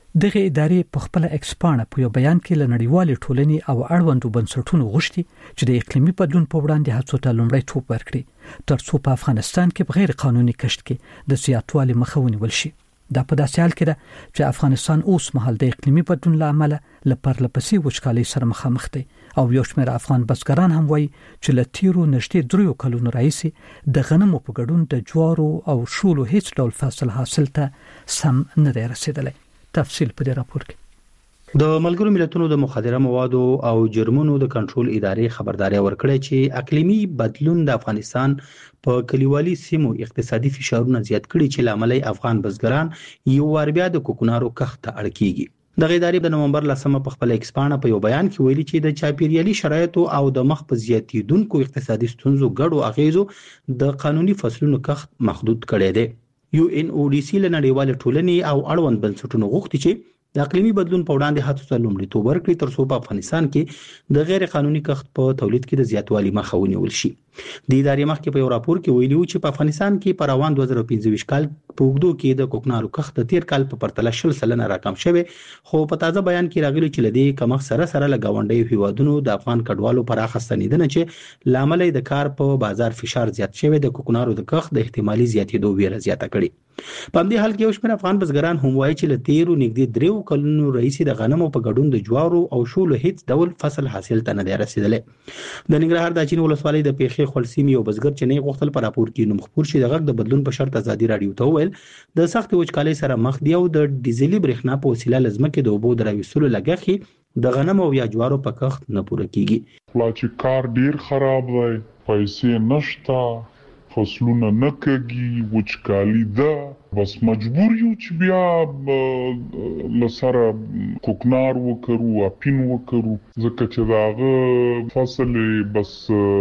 Speaker 1: دغه ادارې په خپل ایکسپانه په یو بیان کې لنړیوال ټولنې او اړوندو بنسټونو غوښتي چې د اقلیمي بدلون په وړاندې هڅو ته لومړی ټوپ ورکړي ترڅو په افغانستان کې بغیر قانوني کښت کې د زیاتوالي مخه ونیول شي. دا په داسې حال کې ده چې افغانستان اوس مهال د اقلیمي بدلون له امله لپاره لپسې وچکالۍ سره مخامخ دی او یو شمېر افغان بزګران هم وایي چې له تیرو نږدې دریو کلونو راهیسې د غنمو په ګډون د جوارو او شولو هیڅ ډول فصل حاصل ته سم نه دی رسیدلی. تفصیل په دې راپور کې.
Speaker 16: د ملګرو ملتونو د مخدره موادو او جرمونو د کنټرول ادارې خبرداري ورکړه چې اقلیمي بدلون د افغانستان په کلیوالي سیمو اقتصادي فشارونه زیات کړي چې لامل افغان بزګران یو وار بیا د کوکنارو کښت ته اړ کیږي. د ادارې د نومبر لسمه په خپل ایکسپانه په یو بیان کې ویلي چې د چاپیریالي شرایطو او د مخ په زیاتیدونکو اقتصادي ستونزو ګډو اغیزو د قانوني فصلونو کښت محدود کړی دی. یو ان او ډي سي لنړیوال ټولنې او اړوند بنسټونو غوښتي چې د اقلیمي بدلون په وړاندې هڅو ته لومړیتوب ورکړي ترڅو په افغانستان کې د غیر قانوني کښت په تولید کې د زیاتوالي مخه ونیول شي. د ادارې مخکې په یو راپور کې ویلي و چې په افغانستان کې په روان دوه زره پنځه کال په اوږدو کې د کوکنارو کښت تیر کال په پرتله شل سلنه راکم شوی، خو په تازه بیان کې راغلی چې لدی کمښت سره سره لګاونډي هیوادونو د افغان کډوالو پراخه ستنیدنه چې لامل د کار په بازار فشار زیات شوی د کوکنارو د کښت د احتمالي زیاتېدو ویره زیاته کړي. په دې حال کې یو شمېر افغان بزګران هم وایي چې لتیرو نږدې دریو کلونو رئیس د غنمو په ګډون د جوارو او شولو هیڅ ډول فصل حاصل ته نه دی رسیدلی. د ننګرهار د اچین ولسوالۍ د پیښې خلسیمي یو بزګر چې نه غوښتل په راپور کې نوم خپور شي د غږ د بدلون په شرط ازادي رادیو ته وویل د سخت وچکالۍ سره مخ دی او د ډیزلي برېښنا په وسیله لزمکه د اوبو د راویستلو لګښت د غنمو او یا جوارو په کښت نه پوره کیږي.
Speaker 17: لا چې کار ډیر خراب دی، پیسې نشته، فصلونه نه کېږي، وچکالي ده، بس مجبور یو چې بیا لسره کوکنار وکړو، اپین وکړو، ځکه چې داغه فصل بس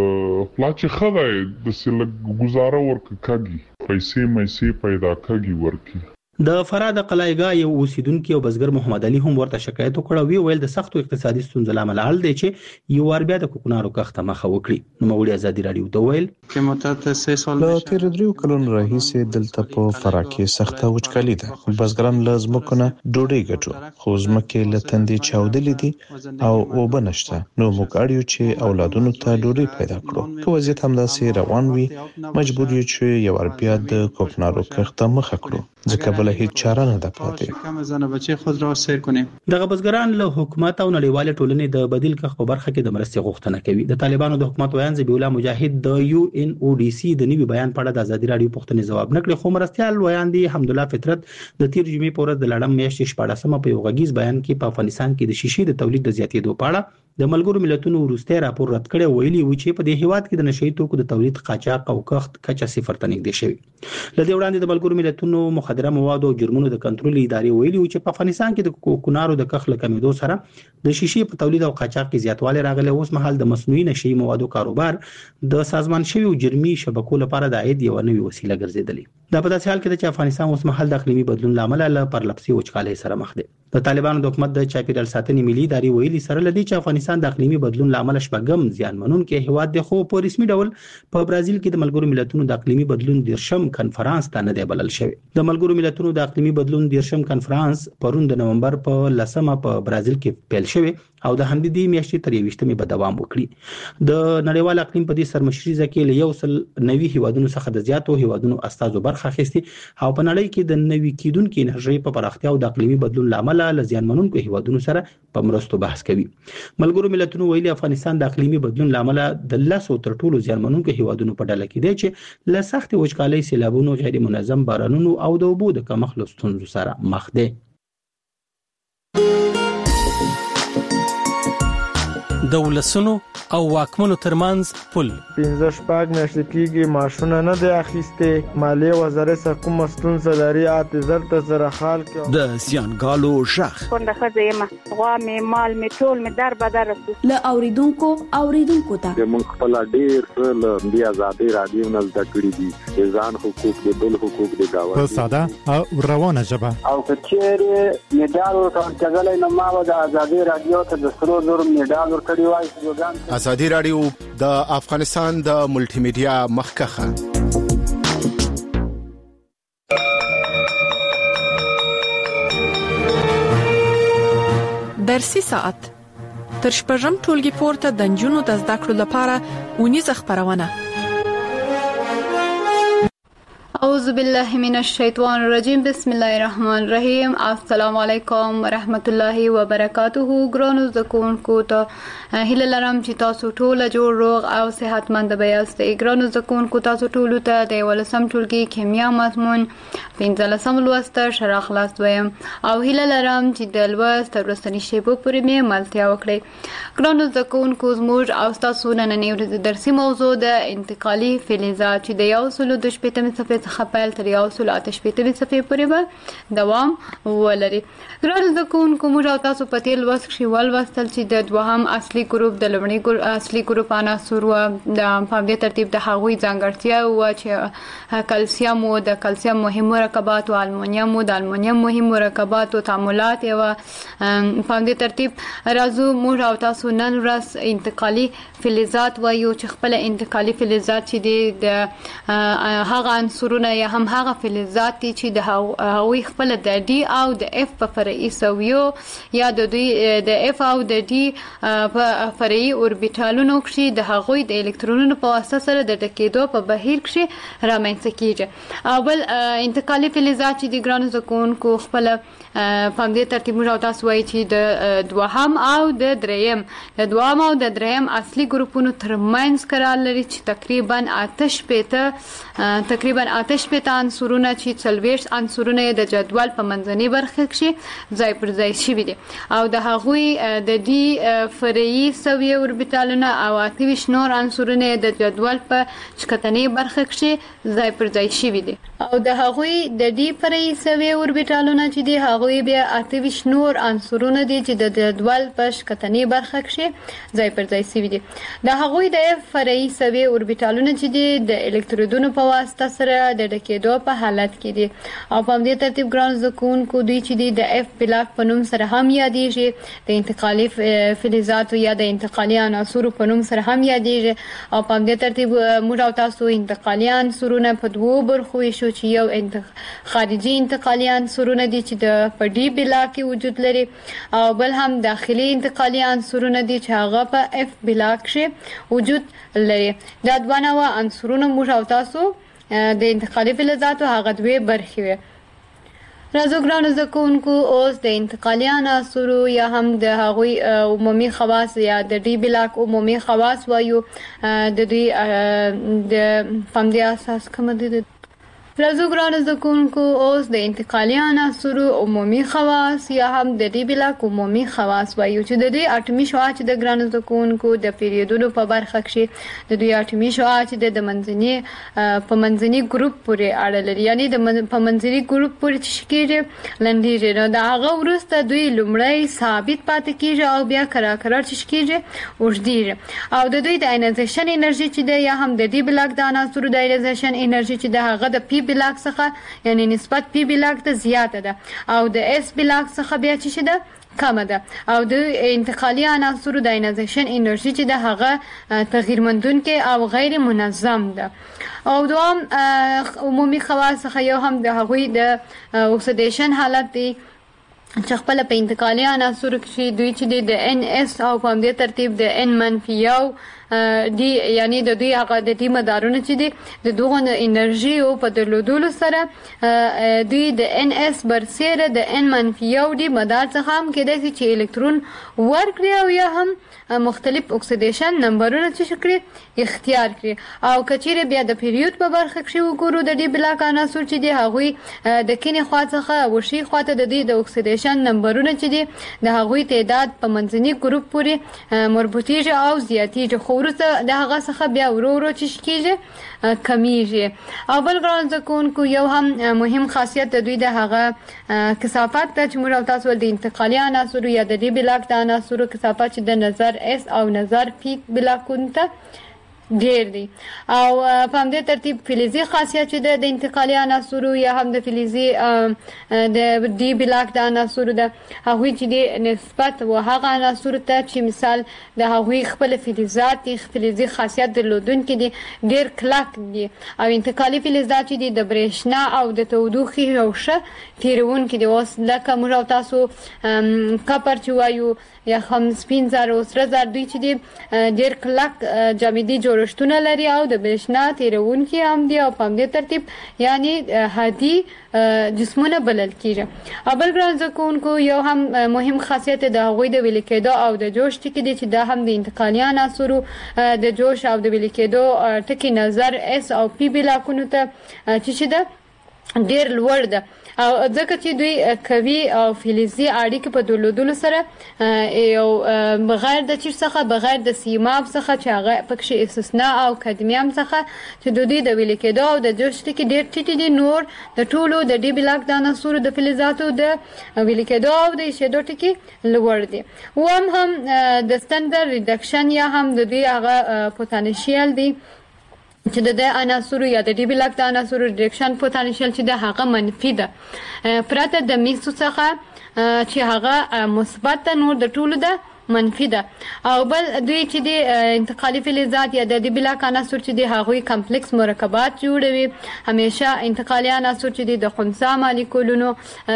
Speaker 17: لا چې خدای د سلګ گزاره ورکه کېږي، پیسې مېسې پیدا کېږي ورکی.
Speaker 16: د فراه د قلایګا یو اوسیدونکو او بزګر محمد علي هم ورته شکایت وکړ او ویل د سختو اقتصادي ستونزو لامل حل دی چې یو ور بیا د کوکنارو کښت مخه وکړي. نو موږ ازادي رادیو ته ویل
Speaker 18: چې متته سه سال له تیر دریو کلونو راهیسې دلته په فراه کې سخته وچکالي ده. بزګران لازمکونه ډوډۍ ګټو خو ځمکې له تندې چاودلې دي او اوبه نشته. نو موږ اړیو چې اولادونو ته ډوډۍ پیدا کړو. که وضعیت همداسې روان وي مجبور یو چې یو ور بیا د کوکنارو کښت مخه کړو ځکه بل هیڅ چاره نه ده پاتې. کم زنه بچي خود را سیر کنیم.
Speaker 16: دغه بزګران له حکومت او نړیوال ټولنې د بدیل کښت په برخه کې د مرستې غوښتنه کوي. د طالبانو د حکومت ویان ذبیح الله مجاهد د یو ان او ډي سي د نوي بیان په اړه د ازادي رادیو پوښتنې ځواب نکړي، خو مرستيال ویان دي حمدالله فطرت د تیر جمعې په ورځ د لړم میاشتې شپاړسمه په یو غږیز بیان کې په افغانستان کې د شیشې د تولید د زیاتېدو په اړه د ملګرو ملتونو وروستي راپور رد کړی، ویلي و چې په دې هیواد کې د نشئی توکو د تولید قاچاق او کښت کچه صفر ته نږدې شوی. لدې وړاندې د ملګرو ملتونو مخدره موادو او جرمونو د کنټرول ادارې ویلي و چې په افغانستان کې د کوکنارو د کښت لکمېدو سره د شیشې په تولید او قاچاق کې زیاتوالی راغلی. اوس مهال د مصنوعي نشئی موادو کاروبار د سازمان شوی جرمي شبکو لپاره د عاید یو نوې وسیله ګرځېدلی. دا په داسې حال کې چې افغانستان اوس مهال د اقلیمي بدلون لامل له پرلپسې وچکالۍ سره مخ دی. د طالبانو د حکومت د چاپیریال ساتنې ملي ادارې ویلي سره لدی چې افغانستان د اقلیمي بدلون لامل شپږم زیانمنونکي هیواد دی، خو په رسمي ډول په برازیل کې د ملګرو ملتونو د اقلیمي بدلون دیرشم کنفرانس ته نه دی بلل شوی. د ملګرو ملتونو د اقلیمي بدلون دیرشم کنفرانس پرون د نومبر په لسمه په برازیل کې پیل شوی او د همدې د میاشتې تر یوویشتمې به دوام وکړي. د نړیوال اقلیم په دې سرمشري ځکه له یو سل نوي هیوادونو څخه د زیاتو هیوادونو استازو برخه اخیستي او په نړۍ کې د نوي کیدونکو انرژي په پراختیا او د اقلیمي بدلون لامل له زیانمنونکو هیوادونو سره په مرستو بحث کوي. ملګرو ملتونو ویلي افغانستان د اقلیمي بدلون لامل د لاسو تر ټولو زیانمنونکو هیوادونو په ډله کې دی چې له سخت وچکالۍ، سیلابونو، غیر منظم بارانونو او د اوبو د کمښت ستونزو سره مخ دی.
Speaker 7: د ولسونو او واکمنو ترمنځ پل
Speaker 8: پنځه شپږ میاشتې کېږي معاشونه نه دی اخیستې. مالیې وزارت څخه کومه ستونزه لري اته زر ته سره حال کې
Speaker 7: د زیانګالو شخ
Speaker 9: کونډه ښځه یم، غوا مې مال مې ټول مې در بدر رسو
Speaker 10: له اوریدونکو اوریدونکو ته
Speaker 11: موږ خپل ډیر څه له دې ازادي رادیو نه زده کړي دي، ځان حقوق د بل حقوق د گاونډي
Speaker 5: په ساده او روانه ژبه.
Speaker 12: او کچېره میډال ورکړل کېږي نو ما د ازادي رادیو ته د سرو زر میډال ورکړی وای.
Speaker 13: ازادي رادیو د افغانستان د ملټي میډیا مخکخه
Speaker 4: درسي ساعت تر شپږم ټولګي پورته د نجونو د زده کړو لپاره ونیزه خبرونه.
Speaker 19: اعوذ بالله من الشیطان الرجیم. بسم الله الرحمن الرحیم. السلام علیکم ورحمت الله وبرکاته. ګرانو زده کوونکو ته هیله لرم چې تاسو ټول جوړ روغ او صحتمند یاست. ګرانو زده کوونکو تاسو ټول ته د ولسم ټولګي کیمیا مضمون پنځلسم لوست شرح خلاص دویم او هیله لرم چې د لوست ورستنی شیبو پورې مې ملتیا وکړئ. ګرانو زده کوونکو زموږ او تاسو نننۍ ورځ درسي موضوع د انتقالي فلزات چې د یو سل د شپږم صفحې خپل تر یو سل آتش پېټمې صفحې پورې به دوام ولري. ګرانو زده کوونکو موږ او تاسو په تیر لوست کې ولوستل چې د دوهم اصلي ګروپ د لومړي ګروپ اصلي ګروپ عناصر و د په دې ترتیب د هغوی ځانګړتیا و چې کلسیم او د کلسیم مهم مرکبات او المونیم او د المونیم مهم مرکبات او تعاملات او په دې ترتیب راځو موږ او تاسو نن ورځ انتقالي فلزات وایو چې خپل انتقالي فلزات چې د هغه عنصرونه یا هم هغه فلزات چې د هغوی خپل د ډي او د اف په فرعي سویو یا د دوی د اف او د ډي په فرعي اوربیټالونو کې د هغوی د الکترونونو په واسطه سره د ټکېدو په بهیر کې رامنځته کیږي. او بل انتقالي فلزات چې د ګرانو زده کوونکو خپل په دې ترتیب موږ تاسو وایي چې د دوهم او د دریم د دوهم او د دریم اصلي ګروپونو ترمنځ قرار لري چې تقریبا آتش پېته تقریبا آتش پېته عنصرونه چې څلوېښت عنصرونه د جدول په منځنۍ برخه کې ځای پر ځای شوي دي او د هغوی د ډي فرعي سویې اوربیټالونه او اته ویشت نور عنصرونه د جدول په ښکتنۍ برخه کې ځای پر ځای شوي دي او د هغوی د ډي فرعي سویې اوربیټالونه چې دي هغوی بیا اته ویشت نور عنصرونه دي چې د جدول په ښکتنۍ برخه کې ځای پر ځای شوي دي. د هغوی د اف فرعي سویې اوربیټالونه چې دي د الکترودونو په واسطه سره د ډکېدو په حالت کې دي او په دې ترتیب ګران زده کوونکو دوی چې دي د اف بلاک په نوم سره هم یادېږي د انتقالي فلزاتو یا د انتقالي عناصرو په نوم سره هم یادېږي او په دې ترتیب موږ او تاسو انتقالي عنصرونه په دوو برخو ویشو چې یو خارجي انتقالي عنصرونه دي چې د په ډي بلاک کې وجود لري او بل هم داخلي انتقالي عنصرونه دي چې هغه په اف بلاک کې وجود لري. دا دوه نوع عنصرونه موږ او تاسو د انتقالي فلزاتو هغه دوه برخې وي. راځو ګرانو زده کوونکو اوس د انتقالي عناصرو یا هم د هغوی عمومي خواص یا د ډي بلاک عمومي خواص وایو د دوی د پم دې اساس کوم دي. راځو ګرانو زده کوونکو اوس د انتقالي عناصرو عمومي خواص یا هم د ډي بلاک عمومي خواص وایو چې د دوی اټومي شعاع چې د ګرانو زده کوونکو د پیریودونو په برخه کې د دوی اټومي شعاع چې د منځني په منځني ګروپ پورې اړه لري یعنی د په منځني ګروپ پورې چې کېږي لنډیږي نو د هغه وروسته دوی لومړی ثابت پاتې کېږي او بیا کرار کرار چې کېږي اوږدیږي او د دوی د آینایزیشن انرژي چې د یا هم د ډي بلاک د عناصرو د آینایزیشن انرژي چې د هغه د پی بلاک څخه یعنی نسبت پی بلاک ته زیاته ده او د اس بلاک څخه بیا چې ده کمه ده او د انتقالي عناصرو د آینایزیشن انرژي چې د هغه تغییر مندونکې او غیر منظم ده. او دوام عمومي خواص څخه یو هم د هغوی د اکسیدیشن حالت دی چې خپل په انتقالي عناصرو کې دوی چې د ان اس او په دې ترتیب د ان منفي یو دی یعنی د دوی هغه د دې مدارونه چې دي د دغه انرژي او په درلودلو سره دوی د ان اس برسره د ان منفي یو دی مدار څخه هم کېدای شي چې الکترون ورکړي او یا هم مختلف اکسیدیشن نمبرونه چې شکري اختیار کړي او کچېره بیا د پیریود په برخه کې وګورو د دې بلاک عناصر چې دي هغوی د کینې خوا څخه وشي خواته د دې د اکسیدیشن نمبرونه چې دي د هغوی تعداد په منځني ګروپ پورې مربوطیږي او زیاتیږي خو وروسته د هغه څخه بیا ورو ورو چې کېږي کمیږي. او بل ګران زده کوونکو یو هم مهم خاصیت د دوی د هغه کثافت ته چې موږ تاسو د انتقالي عناصرو یا د ډي بلاک د عناصرو کثافت چې د نظر اس او نظر پی بلاکونو ته ډیر دي او په همدې ترتیب فلزي خاصیت چې د انتقالي عناصرو یا هم د فلزي د ډي بلاک د عناصرو د هغوی چې د نسبت و هغه عناصرو ته چې مثال د هغوی خپل فلزات فلزي خاصیت درلودونکي دي ډیر کلک دي او انتقالي فلزات چې دي د برېښنا او د تودوخې او ښه تیرونکي دي. اوس لکه موږ او تاسو کپر چې وایو یا هم سپین زر او سره زر دوی چې دي ډیر کلک جامدي جوړښتونه لري او د برېښنا تیرونکي هم دي او په همدې ترتیب یعنی هادي جسمونه بلل کیږي. او بل ګران زده کوونکو یو هم مهم خاصیت د هغوی د ویلې کېدو او د جوش ټکي دي چې دا هم د انتقالي عناصرو د جوش او د ویلې کېدو ټکي نظر اس او پی بلاکونو ته چې ده ډیر لوړ ده او ځکه چې دوی قوي او فلزي اړیکې په درلودلو سره یو بغیر د چیر څخه بغیر د سیماب څخه چې هغه پکې استثناء او کدمیوم څخه چې د دوی د ویلې کېدو او د جوش ټکي ډیر ټیټ دي نور د ټولو د ډي بلاک د عناصرو د فلزاتو د ویلې کېدو او د ایشېدو ټکي لوړ دي. وهم هم د ستندر ریډکشن یا هم د دوی هغه پوتانشیل دي چې د عناصرو یا د ډي بلاک د عناصرو ریډکشن پوتانشیل چې د هغه منفي ده پرته د میسو څخه چې هغه مثبت ده نور د ټولو ده منفي ده. او بل دوی چې د انتقالي فلزات یا د ډي بلاک عناصر چې د هغوی کمپلیکس مرکبات جوړوي همیشه انتقالي عناصر چې د خنثی مالیکولونو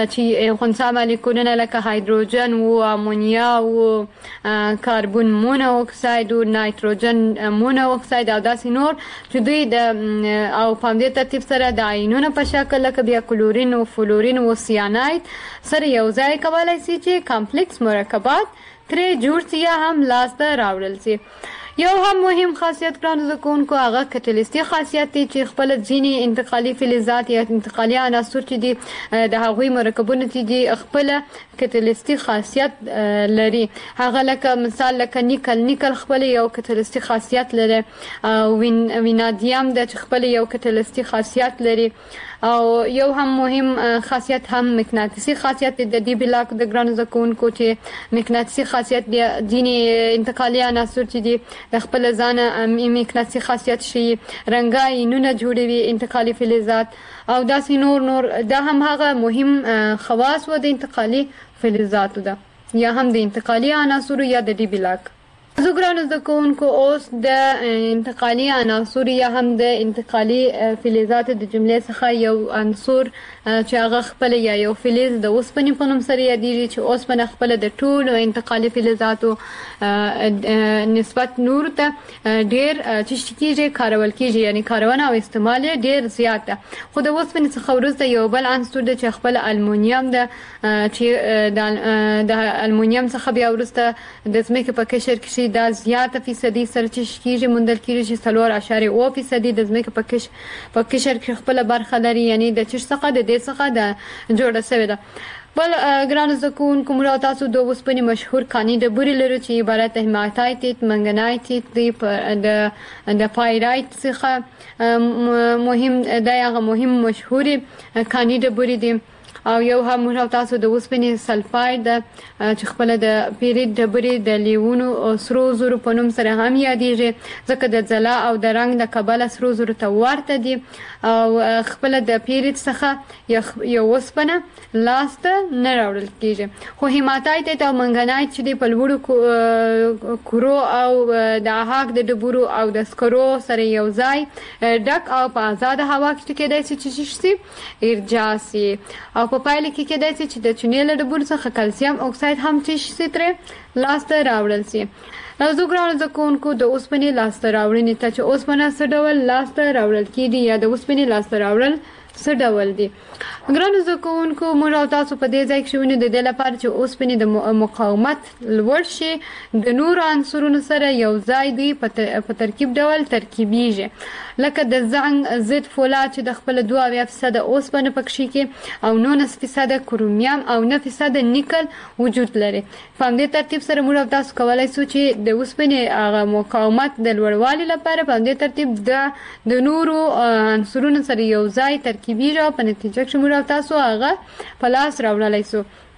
Speaker 19: چې خنثی مالیکولونه لکه هایدروجن او امونیا او کاربن مونو اکساید او نایتروجن مونو اکساید او داسې نور چې دوی د او په همدې ترتیب سره د آیونونو په شکل لکه بیا کلورین او فلورین او سیاناید سره یو ځای کولی شي چې کمپلیکس مرکبات ترې جوړ سي یا هم لاسته راوړل سي. یو هم مهم خاصیت ګرانو زده کوونکو هغه کټلیستي خاصیت دی چې خپل ځینې انتقالي فلزات یا انتقالي عناصر چې دي د هغوی مرکبونه چې دي خپل کټلیستي خاصیت لري. هغه لکه مثال لکه نیکل نیکل خپل یو کټلیستي خاصیت لري او وینادیم د خپل یو کټلیستي خاصیت لري. او یو هم مهم خاصیت هم مغناطیسي خاصیت د ډي بلاک د ګرانو زده کوونکو چې مغناطیسي خاصیت د ځینې انتقالي عناصر چې دي د خپل ځان مغناطیسي خاصیت شي رنګای نونه جوړوي انتقالي فلزات او داسې نور نور دا هم هغه مهم خواص و د انتقالي فلزاتو ده یا هم د انتقالي عناصر یا د ډي بلاک. زه ګرانو زده کوونکو اوس د انتقالي عناصر یا هم د انتقالي فلزاتو د جملې څخه یو عنصر چې هغه خپل یا یو فلز د اوسپنې په نوم سره یادېږي چې اوسپنه خپل د ټولو انتقالي فلزاتو نسبت نور ته ډیر چې کیږي کارول کیږي یعنی کارونه او استعمال ډیر زیات ده. خو د اوسپنې څخه وروسته یو بل عنصر د چې خپل المونیم ده چې د المونیم څخه بیا وروسته د ځمکې په قشر کې دا زیاته فیصدي سره چې کیږي موندل کیږي چې څلور اعشاریه اوه فیصدي د ځمکې په قشر په قشر کې خپل برخه لري یعنی د چش څخه د دې څخه د جوړه شوې ده. بل ګرانو زده کوونکو موږ تاسو د اوسپنې مشهور کاني ډبرې لرو چې عبارت هیماتایت منګنایت دی د د پایرایت څخه مهم دا هغه مهم مشهور کاني ډبرې دي. او یو هم موږ تاسو د اوسپنې سلفاید چې خپل د پیریډ ډبرې د لیونو او سرو زرو په نوم سره هم یادېږي ځکه د ځلا او د رنګ د کبله سرو زرو ته ورته دي او خپل د پیریډ څخه یو اوسپنه لاسته نه راوړل کیږي. خو هیماتایت او منګنایت چې دی په لوړو کورو او د هاک د ډبرو او د سکرو سره یو ځای ډک او په آزاد هوا کې کېدای شي چې شي ارجاع سي او په پایله کې کېدای شي چې د چونې له ډبرو څخه کلسیم اکساید هم چې شي ترې لاسته راوړل سي. زه ګرانو زده کوونکو د اوسپنې لاسته راوړنې ته چې اوسپنه څه ډول لاسته راوړل کېږي یا د اوسپنې لاسته راوړل څه ډول دي. ګرانو زده کوونکو موږ او تاسو په دې ځای کې شوینو د دې لپاره چې اوسپنې د مقاومت لوړ شي د نورو عنصرونو سره یو ځای دوی په ترکیب ډول ترکیبیږي لکه د زنګ ضد فولاد چې د خپل دوه اویا فیصده اوسپنه پکې کې او نولس فیصده کرومیم او نه فیصده نیکل وجود لري. په همدې ترتیب سره موږ تاسو کولای شو چې د اوسپنې هغه مقاومت د لوړوالي لپاره په همدې ترتیب د نورو عنصرونو سره یو ځای ترکیبیږي او په نتیجه کې موږ تاسو هغه په لاس راوړلای شو.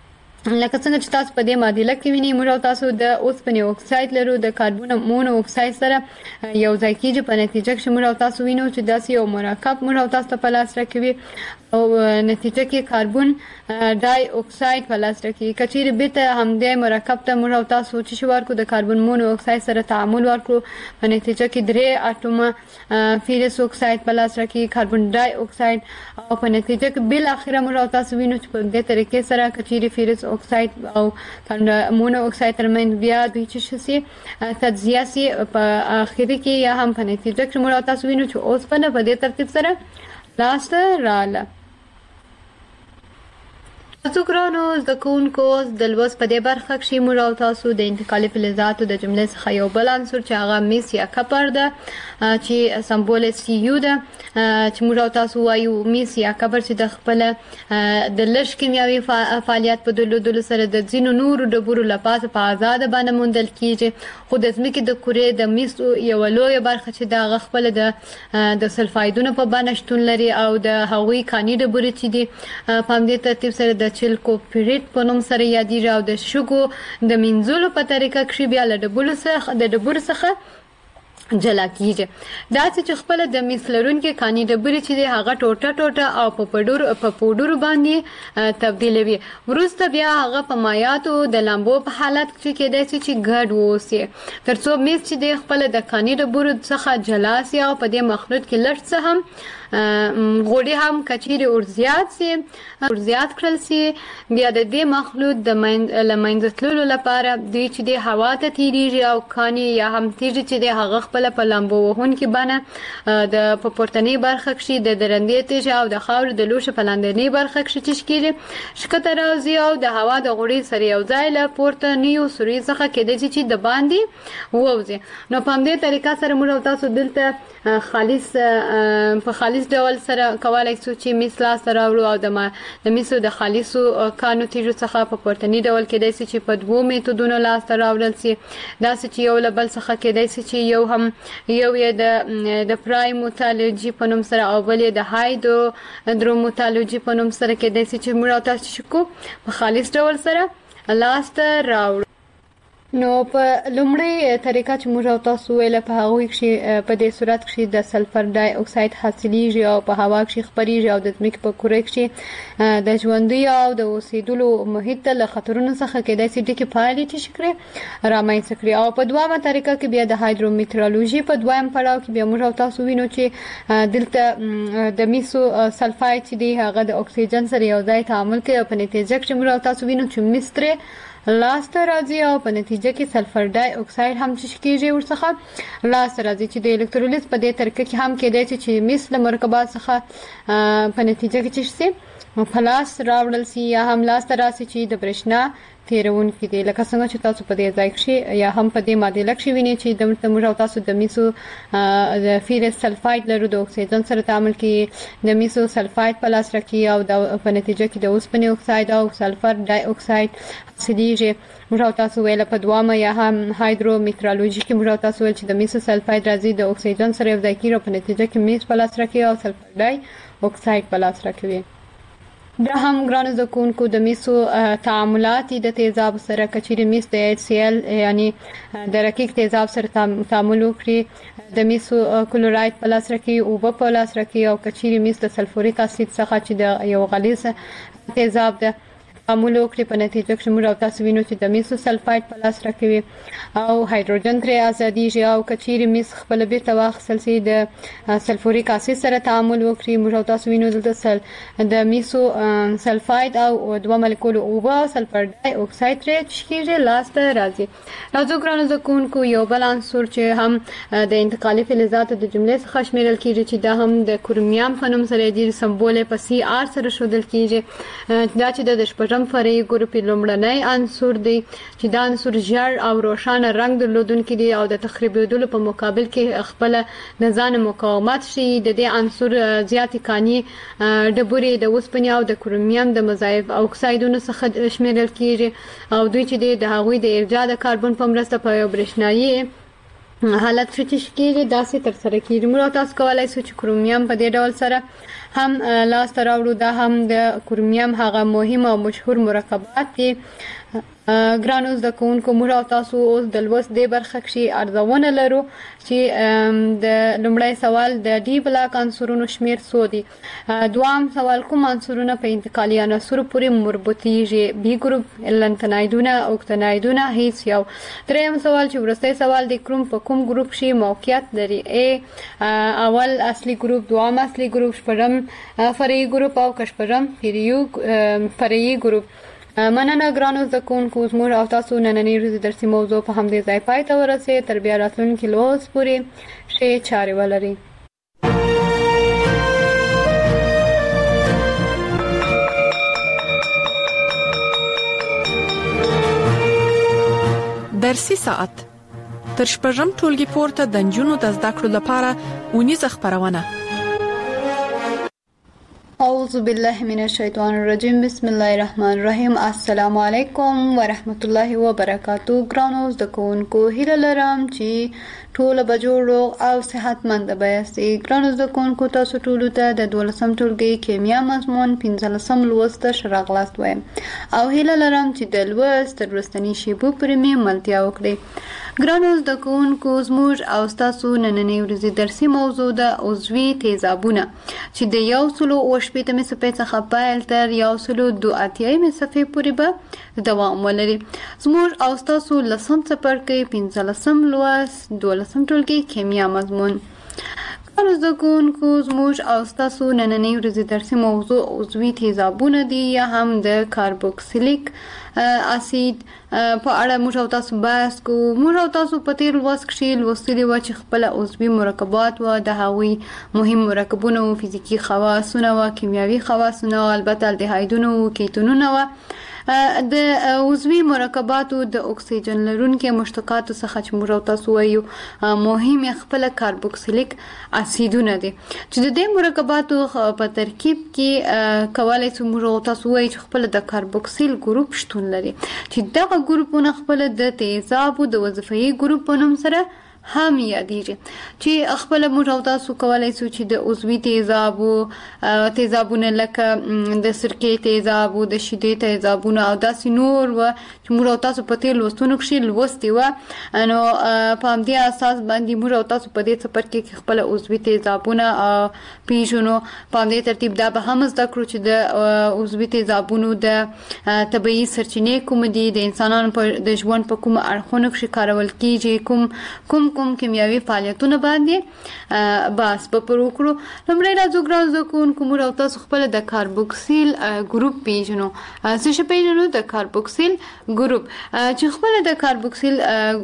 Speaker 19: لکه څنګه چې تاسو په دې معادله کې وینئ موږ تاسو د اوسپنې اکساید لرو د کاربن مونو اکساید سره یو ځای کېږي په نتیجه کې موږ تاسو وینو چې داسې یو مرکب موږ تاسو ته په لاس راکوي او نتیجه کې کاربن ډای اکساید په لاس راکوي کچېرې بیرته همدې مرکب ته موږ تاسو چې شو ورکو د کاربن مونو اکساید سره تعامل ورکړو په نتیجه کې درې اټومه فیرس اکساید په لاس راکوي کاربن ډای اکساید او په نتیجه کې بل اخره موږ تاسو وینو چې په دې طریقې سره کچېرې فیرس اکساید او مونو اکساید ترمن بیا دوی چې شي تجزیه سي په اخري کې یا هم په نتیجه کې موږ تاسو وینو چې اوسپنه په دې ترتیب سره لاسته رااله. تاسو ګرانو زده کوونکو د لوست په دې برخه کې موږ تاسو د انتقالي فلزاتو د جملې څخه یو بل عنصر چې هغه میس یا کپر ده چې سمبول سی یو ده چې موږ تاسو وایو میس یا کپر چې د خپل د لږ کیمیاوي فعالیت په دلودلو سره د ځینو نورو ډبرو لپاره په آزاد باندې موندل کیږي خو د ځمکې د کورې د میس یو لوی برخه چې د خپل د د سلفایدونو په باندې شتون لري او د هغوی کاني ډبرې چې دي په همدې ترتیب سره د چلکوپریټ په نوم سره یادېږي او د شګو د منځلو په طریقه کې بیا له ډبرو څخه د ډبرو څخه جلا کیږي دا چې خپل د میس لرونکي کاني ډبرې چې دی هغه ټوټه ټوټه او په پډور په پودر باندې تبدیلوي وروسته بیا هغه په مایعاتو د لامبو په حالت کې کېدای شي چې ګډ ووسي ترڅو میس چې دی خپل د کاني ډبرو څخه جلا سي او په دې مخلوط کې لږ څه هم غوړي هم کچېرې ورزيات سي ورزيات کړل سي بیا د دې مخلوط د لمنځتلو لپاره دوی چې د هوا ته تیریږي او کاني یا هم تیږي چې د هغه خپل په لامبو وهونکي باندې د په پورتنۍ برخه کې د درندې تیږي او د خاور د لوشه په لاندنۍ برخه کې چې کېږي شکته راځي او د هوا د غوړي سره یو ځای له پورته نیو سوري څخه کېدای چې د باندې ووځي نو په همدې طریقه سره موږ تاسو دلته خالص په خالص ډول سره کولای شو چې میس لاس راوړو او د د میسو د خالصو کانو تیږو څخه په پورتنی ډول کېدای شي چې په دوو میتودونو لاس راوړل شي دا چې یو لبل څخه کېدای شي چې یو هم یو یې د د پرایموتالوجي په نوم سره او بل یې د هایدرو دروموتالوجي په نوم سره کېدای شي چې موږ تاسو شکو په خالص ډول سره لاس راوړو نو په لومړی طریقه چې موږ تاسو ویل په هغه کې په دې صورت کې د سلفر ډای اکساید حاصلېږي او په هوا کې خپرېږي او د ځمکې په کورې کې د ژوندۍ او د اوسېدلو محیط له خطرونو څخه کېدای شي ډېرې فعالیت شي رامنځته کړي او په دویمه طریقه کې بیا د هایدرومیټرولوژي په دویم پړاو کې بیا موږ تاسو وینو چې دلته د میسو سلفاید چې دی هغه د اکسیجن سره یو ځای تعامل کوي او په نتیجه کې موږ تاسو وینو چې مستره لاسته راځي او په نتیجه کې سلفر ډای اکساید هم چې کېږي ورڅخه لاسته راځي چې د الکترولیز په دې طریقه کې هم کېدای شي چې مس له مرکبات څخه په نتیجه کې چې سي په لاس راوړل سي یا هم لاسته راسي چې د برېښنا تیرون کې دی لکه څنګه چې تاسو په دې ځای کې یا هم په دې معادله کې وینئ چې د موږ تاسو د میسو د فیرس سلفاید لرو د اکسیجن سره تعامل کوي د میسو سلفاید په لاس راکړي او د په نتیجه کې د اوسپنې اکساید او سلفر ډای اکساید حاصلېږي موږ تاسو ویل په دوامه یا هم هایدرومیټرولوژي کې موږ تاسو ویل چې د میسو سلفاید راځي د اکسیجن سره یو ځای کېږي او په نتیجه کې میس په لاس راکړي او سلفر ډای اکساید په لاس راکوي دا هم ګرانو زده کوونکو د میسو تعاملات د تیزاب سره کچېرې میس د ایچ سی ال یعنی د رقیق تیزاب سره تعامل وکړي د میسو کلوراید په لاس راکړي اوبه په لاس راکړي او کچېرې میس د سلفوریک اسید څخه چې د یو غلیظ تیزاب ده تعامل وکړي په نتیجه کې موږ تاسو وینو چې د میسو سلفاید په لاس راکوي او هایدروجن ترې ازادېږي او کچېرې میس خپل بیرته واخیستل شي د سلفوریک اسید سره تعامل وکړي موږ تاسو وینو دلته د میسو سلفاید او دوه مالیکول اوبه او سلفر ډای اکساید ترې کېږي لاسته راځي راځو ګرانو زده کوونکو یو بل عنصر چې هم د انتقالي فلزاتو د جملې څخه شمیرل کېږي چې دا هم د کرومیوم په نوم سره د سمبول په سی آر سره ښودل کېږي دا چې د شپږم فرعي ګروپ لومړنی عنصر دی چې دا عنصر ژړ او روښانه رنګ درلودونکی دی او د تخریبېدلو په مقابل کې خپل د ځان مقاومت شي د دې عنصر زیاتې کاني ډبرې د اوسپنې او د کرومیوم د مضاعف اکسایدونو څخه شمیرل کېږي او دوی چې د هغوی د ارجاع د کاربن په مرسته په یو برېښنایي حالت چې شکیږي داسې تر سره کیږي. موږ تاسو کولای شو چې کرومیم په دې ډول سره هم لاس ته راوړو. دا هم د کرومیم هغه مهم او مشهور مرکبات دي. ګرانو زده کوونکو موږ او تاسو اوس د لوست د برخه کې ارزونه لرو چې د لومړی سوال د ډي بلاک عنصرونو شمیر څو دي. دوام سوال کوم عنصرونه په انتقالي عناصرو پورې مربوطیږي؟ بي ګروپ، لنتنایدونه، اوکتنایدونه، هیڅ یو. دریم سوال چې ورسته سوال د کروم په کوم ګروپ کې موقعیت لري؟ ا اول اصلي ګروپ، دوام اصلي ګروپ، شپږم فرعي ګروپ او کشپږم فرعي ګروپ. مننه ګرانو زده کوونکو، زموږ او تاسو نننۍ ورځې درسي موضوع په همدې ځای پای ته ورسېد. تر بیا راتلونکي لوست پورې ښې چارې ولرئ.
Speaker 4: درسي ساعت تر شپږم ټولګي پورته د نجونو د زده کړو لپاره ونیزه خبرونه.
Speaker 19: اعوذ بالله من الشیطان الرجیم. بسم الله الرحمن الرحیم. السلام علیکم ورحمت الله وبرکاتو. ګرانو زده کوونکو، هیله لرم چې ټول به جوړ او صحتمند یاستئ. ګرانو زده کوونکو، تاسو ټول ته د دولسم ټولګي کیمیا مضمون پنځلسم لوست شراغلاست وایم او هیله لرم چې د لوست تر وروستنۍ شیبو پورې مې ملتیا وکړئ. ګرانو زده کوونکو، زموږ او تاسو نننۍ ورځې درسي موضوع د عضوي تیزابونه چې د یو سلو او شپېتمې صفحې څخه پیل تر یو سلو دوه اتیایمې صفحې پورې به دوام ولري. زموږ او تاسو لسم څپرکی پنځلسم لوست دولسم ټولګي کیمیا مضمون. ګرانو زده کوونکو، زموږ او تاسو نننۍ ورځې درسي موضوع عضوي تیزابونه دي یا هم د کاربوکسیلیک اسید په اړه موږ او تاسو بحث کوو. موږ او تاسو په تیر لوست کې لوستلي و چې خپل عضوي مرکبات و د هغوی مهم مرکبونه او فزیکی خواصونه او کیمیاوي خواصونه او البته الدهایدونه او کیتونونه و. د عضوي مرکباتو د اکسیجن لرونکو مشتقاتو څخه چې موږ او تاسو وایو مهم خپل کاربوکسیلیک اسیدونه دي چې د دې مرکباتو په ترکیب کې کولای شو موږ او تاسو وایو چې خپل د کاربوکسیل ګروپ شتون لري چې دغه ګروپونه خپل د تیزابو د وظیفي ګروپ په نوم سره هم یادېږي چې خپل موږ او تاسو کولای شو چې د عضوي تیزابو تیزابونه لکه د سرکې تیزابو، د شیدې تیزابونه او داسې نور و چې موږ او تاسو په تیر لوستونو کې لوستي و. نو په همدې اساس باندې موږ او تاسو په دې څپرکي کې خپل عضوي تیزابونه پیژنو. په همدې ترتیب دا به هم زده کړو چې د عضوي تیزابونو د طبیعي سرچینې کوم دي، د انسانانو په د ژوند په کوم اړخونو کې کارول کیږي، کوم کوم کوم کیمیاوي فعالیتونه باندې بس په پرو کړو. لمړی راځو ګران زده کوونکو، موږ او تاسو خپل د کاربوکسیل ګروپ پیژنو. څه شی پیژنو؟ د کاربوکسیل ګروپ چې خپل د کاربوکسیل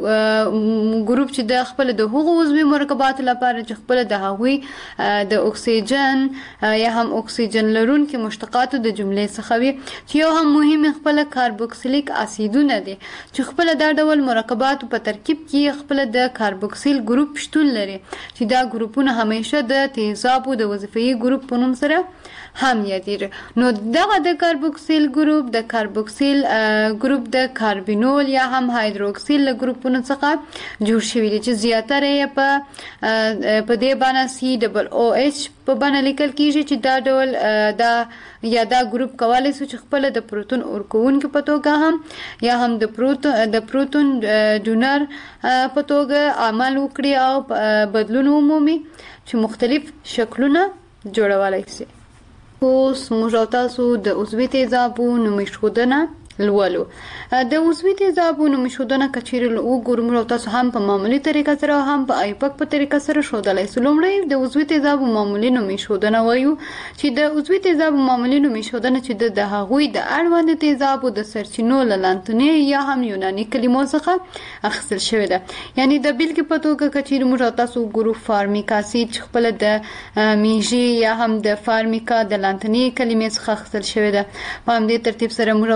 Speaker 19: ګروپ چې د خپل د هغو عضوي مرکباتو لپاره چې خپل د هغوی د اکسیجن یا هم اکسیجن لرونکو مشتقاتو د جملې څخه وي چې یو هم مهم خپل کاربوکسیلیک اسیدونه دي چې خپل دا ډول مرکباتو په ترکیب کې خپل د کاربوکسیل ګروپ شتون لري چې دا ګروپونه همیشه د تیزابو د وظیفي ګروپ په نوم سره هم یادېږي. نو دغه د کاربوکسیل ګروپ د کاربوکسیل ګروپ د کاربینول یا هم هایدروکسیل ګروپونو څخه جوړ شوی دی چې زیاتره یې په په دې باندې سی ډبل او ایچ په باندې لیکل کیږي چې دا ډول دا یا دا ګروپ کولای شي چې خپل د پروتون اورکوونکو په توګه هم یا هم د پروتون د پروتون ډونر په توګه عمل وکړي او بدلون عمومي چې مختلف شکلونه جوړولای شي. اوس موږ تاسو د عضوي تیزابو نومېښودنه لولو. د عضوي تیزابو نومېښودنه کچېرې وګورو موږ تاسو هم په معمولي طریقه سره هم په ایپک په طریقه سره ښودلی سو. لومړی د عضوي تیزابو معمولي نومېښودنه وایو چې د عضوي تیزابو معمولي نومېښودنه چې د هغوی د اړوند تیزابو د سرچینو له لانتنې یا هم یوناني کلمو څخه اخیستل شوې ده. یعنی د بیلګې په توګه کچېرې موږ تاسو وګورو فارمیک اسید چې خپله د میږي یا هم د فارمیکا د لانتنې کلمې څخه اخیستل شوې ده. په همدې ترتیب سره موږ تاسو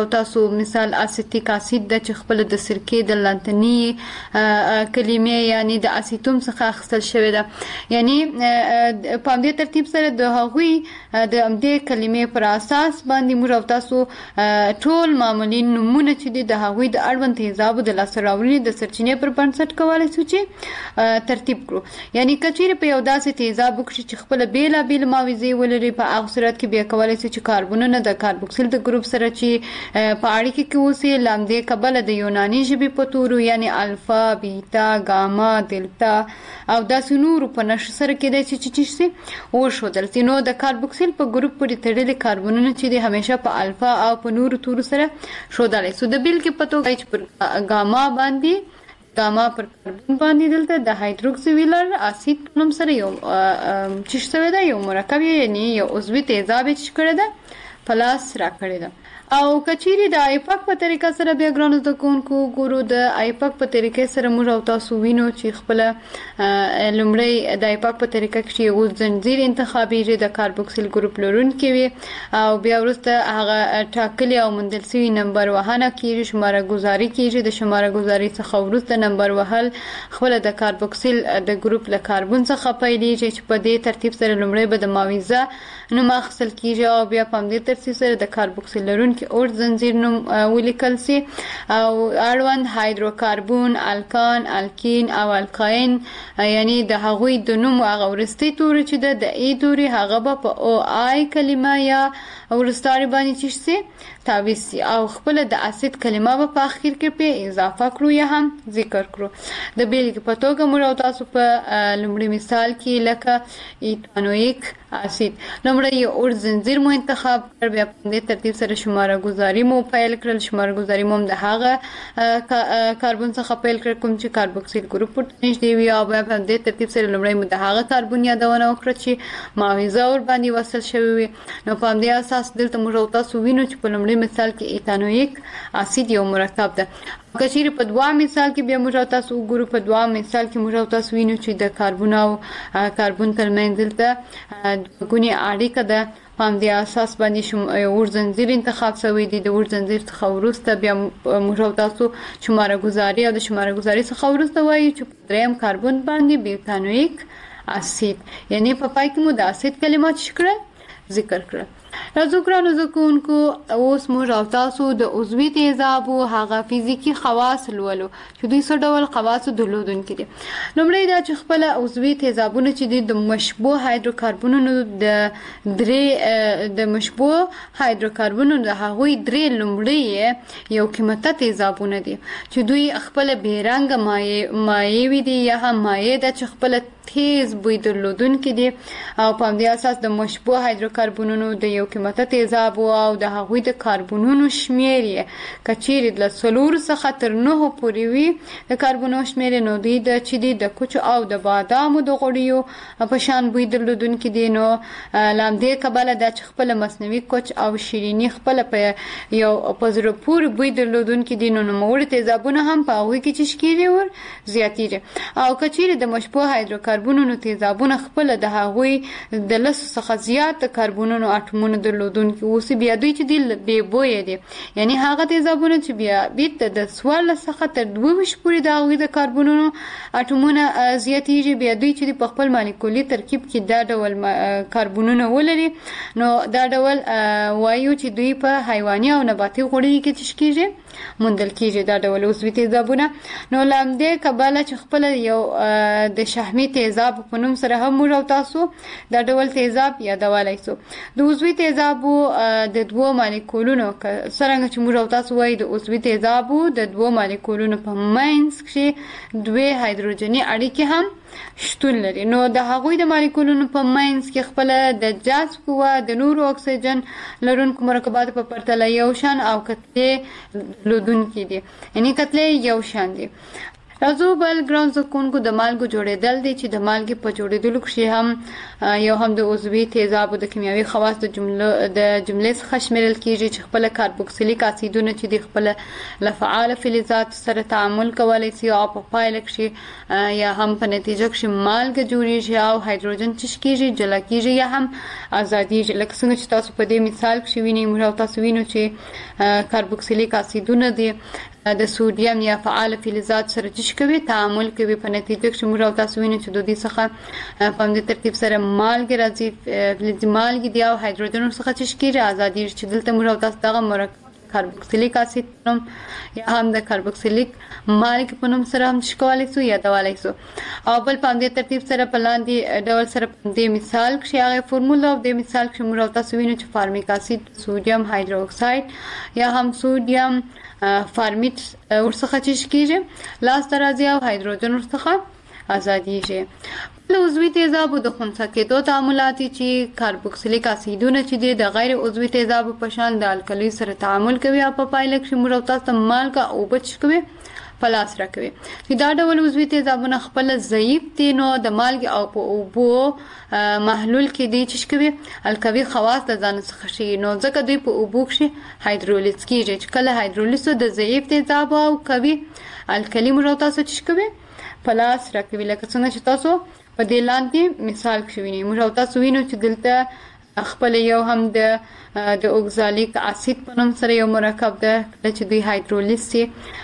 Speaker 19: مثال اسیتیک اسید د خپل د سرکې د لانتنی کلمې یعنی د اسیتوم څخه اخیستل شوی ده. یعنی په همدې ترتیب سره د هغوی د همدې کلمې پر اساس باندې موږ او تاسو ټول معمولی نمونه چې د هغوی د اړوند تیزابو د لاسته راوړنې د سرچینې پر بنسټ کولای شو چې ترتیب کړو. یعنی کچېرې په یو داسې تیزاب وکړي چې خپل بیل بیل ماویزې ولري په هغه صورت کې بیا کولای شي چې کاربونونه د کاربوکسیل د ګروپ سره چې په اړیکه کې اوسي لامدې کبل د یوناني ژبې په تورو یعنی الفا بیتا ګاما دلتا او داسې نور په نشه سره کې د چې چې سي او شو دلته نو د کاربوکسیل په ګروپ پورې تړلي کاربونونه چې د همیشه په الفا او په نور تورو سره شودل سو د بیل کې پتو چې پر ګاما باندې ګاما پر کاربون باندې دلته د هایدروکسیویلر اسید نوم سره یو چې څه ده یو مرکب یعنی یو عضوي تیزاب چې کړه ده پلاس را کړی ده. او کچيري د آیپاک په طریقه سره بیا ګرانو د کوونکو ګورو د آیپاک په طریقې سره موږ او تاسو وینو چې خپل لمړی د آیپاک په طریقه کې یو زنجیر انتخابي د کاربوکسیل ګروپ لرونکي وي او بیا وروسته هغه ټاکلي او مندل شوی نمبر وهانه کیږي شماره گزاري کیږي د شماره گزاري څخه وروسته نمبر وهل خپل د کاربوکسیل د ګروپ له کاربون څخه پیلېږي چې په دې ترتیب سره لمړی به د ماویزه نوم اخیستل کیږي او بیا په دې ترتیب سره د کاربوکسیل لرونکي کې اور زنجیر نوم ولیکل سي او اړوند هایدروکاربون الکان الکین او الکاین یعنی د هغوی د نوم هغه ورستي توري چې د ای توري هغه په او آی کلمه یا ورستاري باندې چې سي تعویض سي او خپل د اسید کلمه په اخر کې په اضافه کړو یا هم ذکر کړو. د بیل کې په توګه موږ تاسو په لومړي مثال کې لکه ایتانویک اسید لومړی یو اور زنجیر مو انتخاب کړ بیا په دې ترتیب سره شماره گزاري مو پیل کړل شماره گزاري مو د هغه کاربون څخه پیل کړ کوم چې کاربوکسیل ګروپ پر نږدې وي او بیا په دې ترتیب سره لومړی مو د هغه کاربون یادونه وکړه چې ماویزه ور باندې وصل شوی وي. نو په دې اساس دلته موږ تاسو وینو چې په لومړي مثال کې ایتانویک اسید یو مرکب ده. کچېرې په دوا مثال کې بیا موږ تاسو وګورو په دوا مثال کې موږ تاسو وینو چې د کاربون او کاربون ترمنځ دلته غونی اړیکه ده. په دې اساس باندې شم اور زنجیر انتخاب شوی دی. د اور زنجیر څخه وروسته بیا موږ تاسو شماره گزاري او د شماره گزاري څخه وروسته وایي چې دریم کاربون باندې بیوتانویک اسید یعنی په پای کې مو د اسید کلمات شکر ذکر کړل. راځو ګرانو زکونکو اوس موږ او تاسو د عضوي تیزابو هغه فزیکی خواص لولو چې دوی څه ډول خواص درلودونکي دي. لومړی دا چې خپل عضوي تیزابونه چې د مشبوه هایدروکاربونونو د درې د مشبوه هایدروکاربونونو د هغوی درې لومړی یو قیمته تیزابونه دي چې دوی خپل بیرنګ مایع مایع وي دي یا هم مایع د چې خپل تیز بوی درلودونکي دي او په دې اساس د مشبوه هایدروکاربونونو د یو قیمته تیزاب او د هغوی د کاربونونو شمیر یې کچېرې د څلور څخه تر نه پورې وي د کاربونونو شمیر نو دی د چې دی د کوچ او د بادامو د غوړیو په شان بوی درلودونکي دي. نو لامدې کبله د خپل مصنوعي کوچ او شیرینی خپل په یو پزره پور بوی درلودونکي دي. نو نوموړي تیزابونه هم په هغوی کې چې شکیږي ور زیاتېږي او کچېرې د مشبوه هایدروکاربونونو تیزابونه خپل د هغوی د لس څخه زیات کاربونونو اټومونه درلودونکي اوس بیا دوی چې دی بې بویه دي یعنی هغه تیزابونه چې بیا بیت د څوارلس څخه تر دوه ویشت پورې د هغوی د کاربونونو اټومونه زیاتېږي. بیا دوی چې په خپل مالیکولي ترکیب کې دا ډول کاربونونه ولري نو دا ډول وایو چې دوی په حیواني او نباتي غوړي کې چې کېږي موندل کېږي دا ډول عضوي تیزابونه. نو لامدې کبله چې خپل یو د شحمي تیزاب په نوم سره هم موږ تاسو دا ډول تیزاب یادولای شو. د عضوي تیزابو د دوه مالیکولونو څنګه چې موږ تاسو وایي د عضوي تیزابو د دوه مالیکولونو په منځ کې دوه هایدروجني اړیکې هم شتون لري. نو د هغوی د مالیکولونو په منځ کې خپل د جذب قوه د نورو اکسیجن لرونکو مرکبات په پرتله یو شان او کتلې لودونکي دي یعنی کتلې یو شان دي. راځو بل ګران زکونکو د مالګو جوړېدل دي چې د مالګې په جوړېدلو کې هم یو هم د عضوي تیزابو د کیمیاوي خواص د جمله د جملې څخه شمیرل کیږي چې خپل کاربوکسیلیک اسیدونه چې د خپل لفعال فلزات سره تعامل کولای شي او په پایله کې یا هم په نتیجه کې مالګه جوړیږي او هایدروجن چې کیږي جلا کیږي یا هم ازادي لکه څنګه چې تاسو په دې مثال کې وینئ موږ تاسو وینو چې کاربوکسیلیک اسیدونه دي د سوډیم یا فعال فلزات سره چې کوي تعامل کوي په نتیجه کې موږ تاسو وینئ چې د دې څخه په دې ترتیب سره مالګه راځي فلز مالګه دی او هایدروجن څخه چې کیږي ازادي چې دلته موږ تاسو دغه مرکب کاربوکسیلیک اسید نوم یا هم د کاربوکسیلیک مالګې په نوم سره هم شکولای شو یا دوالای شو او بل په دې ترتیب سره په لاندې ډول سره د مثال کې هغه فرمولا او د مثال کې موږ تاسو وینئ چې فارمیک اسید سوډیم هایدروکساید یا هم سوډیم فارمیټ ورڅخه چې کیږي لاس ترازی او هایدروجن ورڅخه ازاديږي له عضوي تیزابو د خنثی کېدو تعاملات چې کاربوکسیلیک اسیدونه چې د غیر عضوي تیزابو په شان د الکلی سره تعامل کوي او په پایله کې موږ تاسو مالګه او بچ کوي پلاس راکوي چې دا ډول عضوي تیزابونه خپل ضعیف دي نو د مالګه او په اوبو محلول کې دي چې کوي الکوي خواص د ځان څخه شي نو ځکه دوی په اوبو کې هایدرولیز کیږي چې کله هایدرولیز د ضعیف تیزاب او کوي الکلی موږ تاسو چې کوي پلاس راکوي لکه څنګه چې تاسو په دې لاندې مثال کې وینئ موږ تاسو وینو چې دلته خپل یو هم د د اوکزالیک اسید په نوم سره یو مرکب ده چې دوی هایدرولیز سي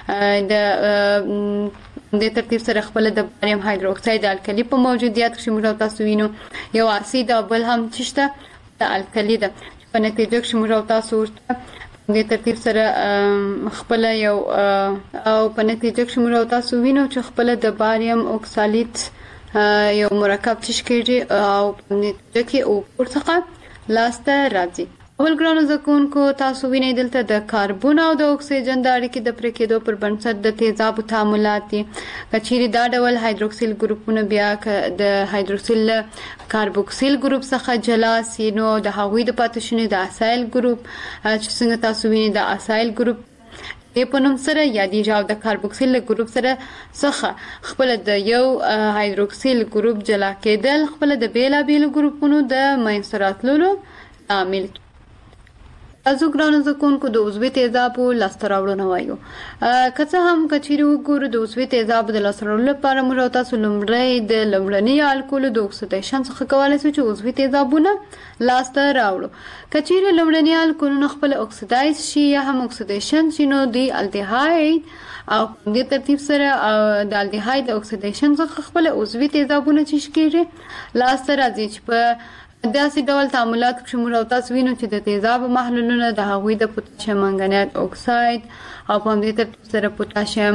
Speaker 19: د د ترتیب سره خپل د باریم هایدروکساید الکلی په موجودیت کې موږ تاسو وینو یو اسید او بل هم چشته د الکلی ده په نتیجه کې موږ تاسو ورته د ترتیب سره خپل یو او په نتیجه کې موږ تاسو وینو چې خپل د باریم اوکسالیت یو مرکب چې کېږي او په نتیجه کې او ورڅخه لاسته راځي اول ګرانو زکونکو تاسو وینئ دلته د کاربن او د اکسیجن د اړیکې د پرې کېدو پر بنسټ د تیزابو تعاملات دي کچېرې دا ډول هایدروکسیل ګروپونه بیا د هایدروکسیل کاربوکسیل ګروپ څخه جلا سي نو د هغوی د پاتې شونې د اسایل ګروپ چې څنګه تاسو وینئ د اسایل ګروپ د په نوم سره یادېږي او د کاربوکسیل ګروپ سره څخه خپل د یو هایدروکسیل ګروپ جلا کېدل خپل د بیلابېلو ګروپونو د منځته راتللو عامل تاسو ګرانو زکونکو د عضوي تیزابو لاسته راوړنه وایو که څه هم کچېرې وګورو د عضوي تیزابو د لاسته راوړلو لپاره موږ تاسو لومړی د لومړني الکولو د اکسیدیشن څخه کولی شو چې عضوي تیزابونه لاسته راوړو کچېرې لومړني الکولونه خپل اکسیدایز شي یا هم اکسیدیشن شي نو دوی الډیهاید او د ترتیب سره د الډیهاید اکسیدیشن څخه خپل عضوي تیزابونه چې کېږي لاسته راځي چې په داسې ډول تعاملات کې موږ تاسو وینو چې د تیزاب محلولونه د هغوی د پوتاشیم منګنیټ اکساید او په همدې ترتیب سره پوتاشیم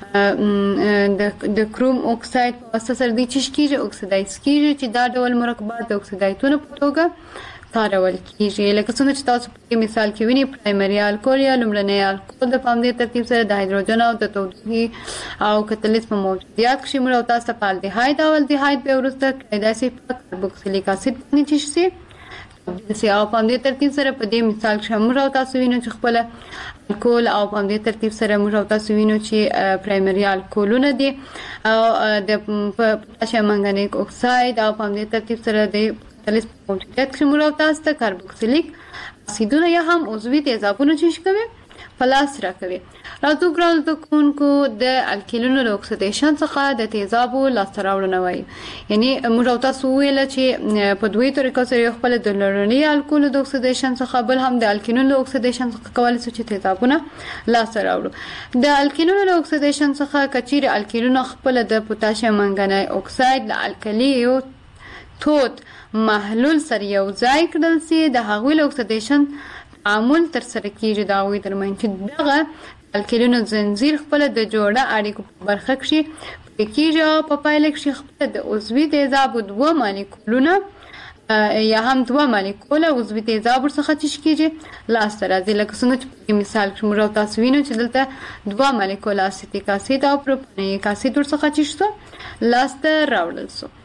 Speaker 19: د کروم اکساید په واسطه سره د چې کېږي اکسیدایز کېږي چې دا ډول مرکبات د اکسیدایتونو په توګه کارول کېږي لکه څنګه چې تاسو په مثال کې وینئ پرایمري الکول یا لومړنی الکول د په همدې ترتیب سره د هایدروجن او د تودوخې او کتلیز په موجودیت کې موږ تاسو په الډیهاید او الډیهاید به وروسته کېدای شي په کاربوکسیلیک اسید باندې چې شي او په همدې ترتیب سره په دې مثال کې موږ تاسو وینو چې خپل الکول او په همدې ترتیب سره موږ تاسو وینو چې پرایمري الکولونه دي او د پوتاشیم منګنیټ اکساید او په همدې ترتیب سره د تلیس په موجودیت کې موږ تاسو ته کاربوکسیلیک اسیدونه یا هم عضوي تیزابونه چې کوي پلاس راکوي راځو ګرانو زکونکو د الکیلونو د اکسیدیشن څخه د تیزابو لاسته راوړنه وایي یعنی موږ تاسو ویل چې په دوی طریقو سره خپل د لومړني الکولو د اکسیدیشن څخه بل هم د الکینونو د اکسیدیشن څخه کولای شو چې تیزابونه لاسته راوړو د الکینونو د اکسیدیشن څخه کچېرې الکینونو خپل د پوتاشیم منګنیټ اکساید د الکلی تود محلول سره یو ځای کړل سي د هغوی له اکسیدیشن تعامل تر سره کیږي دا وی ترمن چې دغه الکلینو زنجیر خپل د جوړه اړیکو په برخه کې کیږي او په پایله کې خپل د عضوي تیزابو دوه مالیکولونه یا هم دوه مالیکوله عضوي تیزاب څخه چې کیږي لاسته راځي لکه څنګه چې مثال کې موږ تاسو وینو چې دلته دوه مالیکوله اسیتیک اسید او پروپانیک اسید څخه چې څه لاسته راوړل سو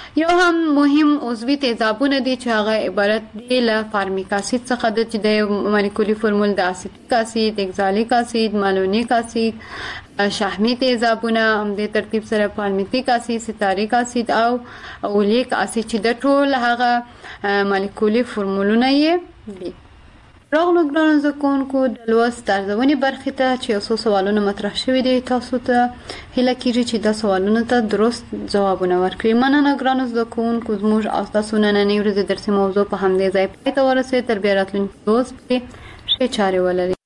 Speaker 19: یو هم مهم عضوي تیزابونه دي چې هغه عبارت دي له فارمیک اسید څخه د چې د مالیکولي فرمول د اسیټیک اسید، اگزالیک اسید، مالونیک اسید، شحمی تیزابونه هم د ترتیب سره پالمیتیک اسید، ستاریک اسید او اولیک اسید چې د ټول هغه مالیکولي فرمولونه یې دي. راغلو ګرانو زده کوونکو د لوست ارزونې برخې ته چې یو څو سوالونه مطرح شوي دي، تاسو ته هیله کیږي چې دا سوالونو ته درست ځوابونه ورکړئ. مننه ګرانو زده کوونکو، زموږ او تاسو نننۍ ورځې درسي موضوع په همدې ځای پای ته ورسېد. تر بیا راتلونکي روز پرې ښې چارې ولرئ.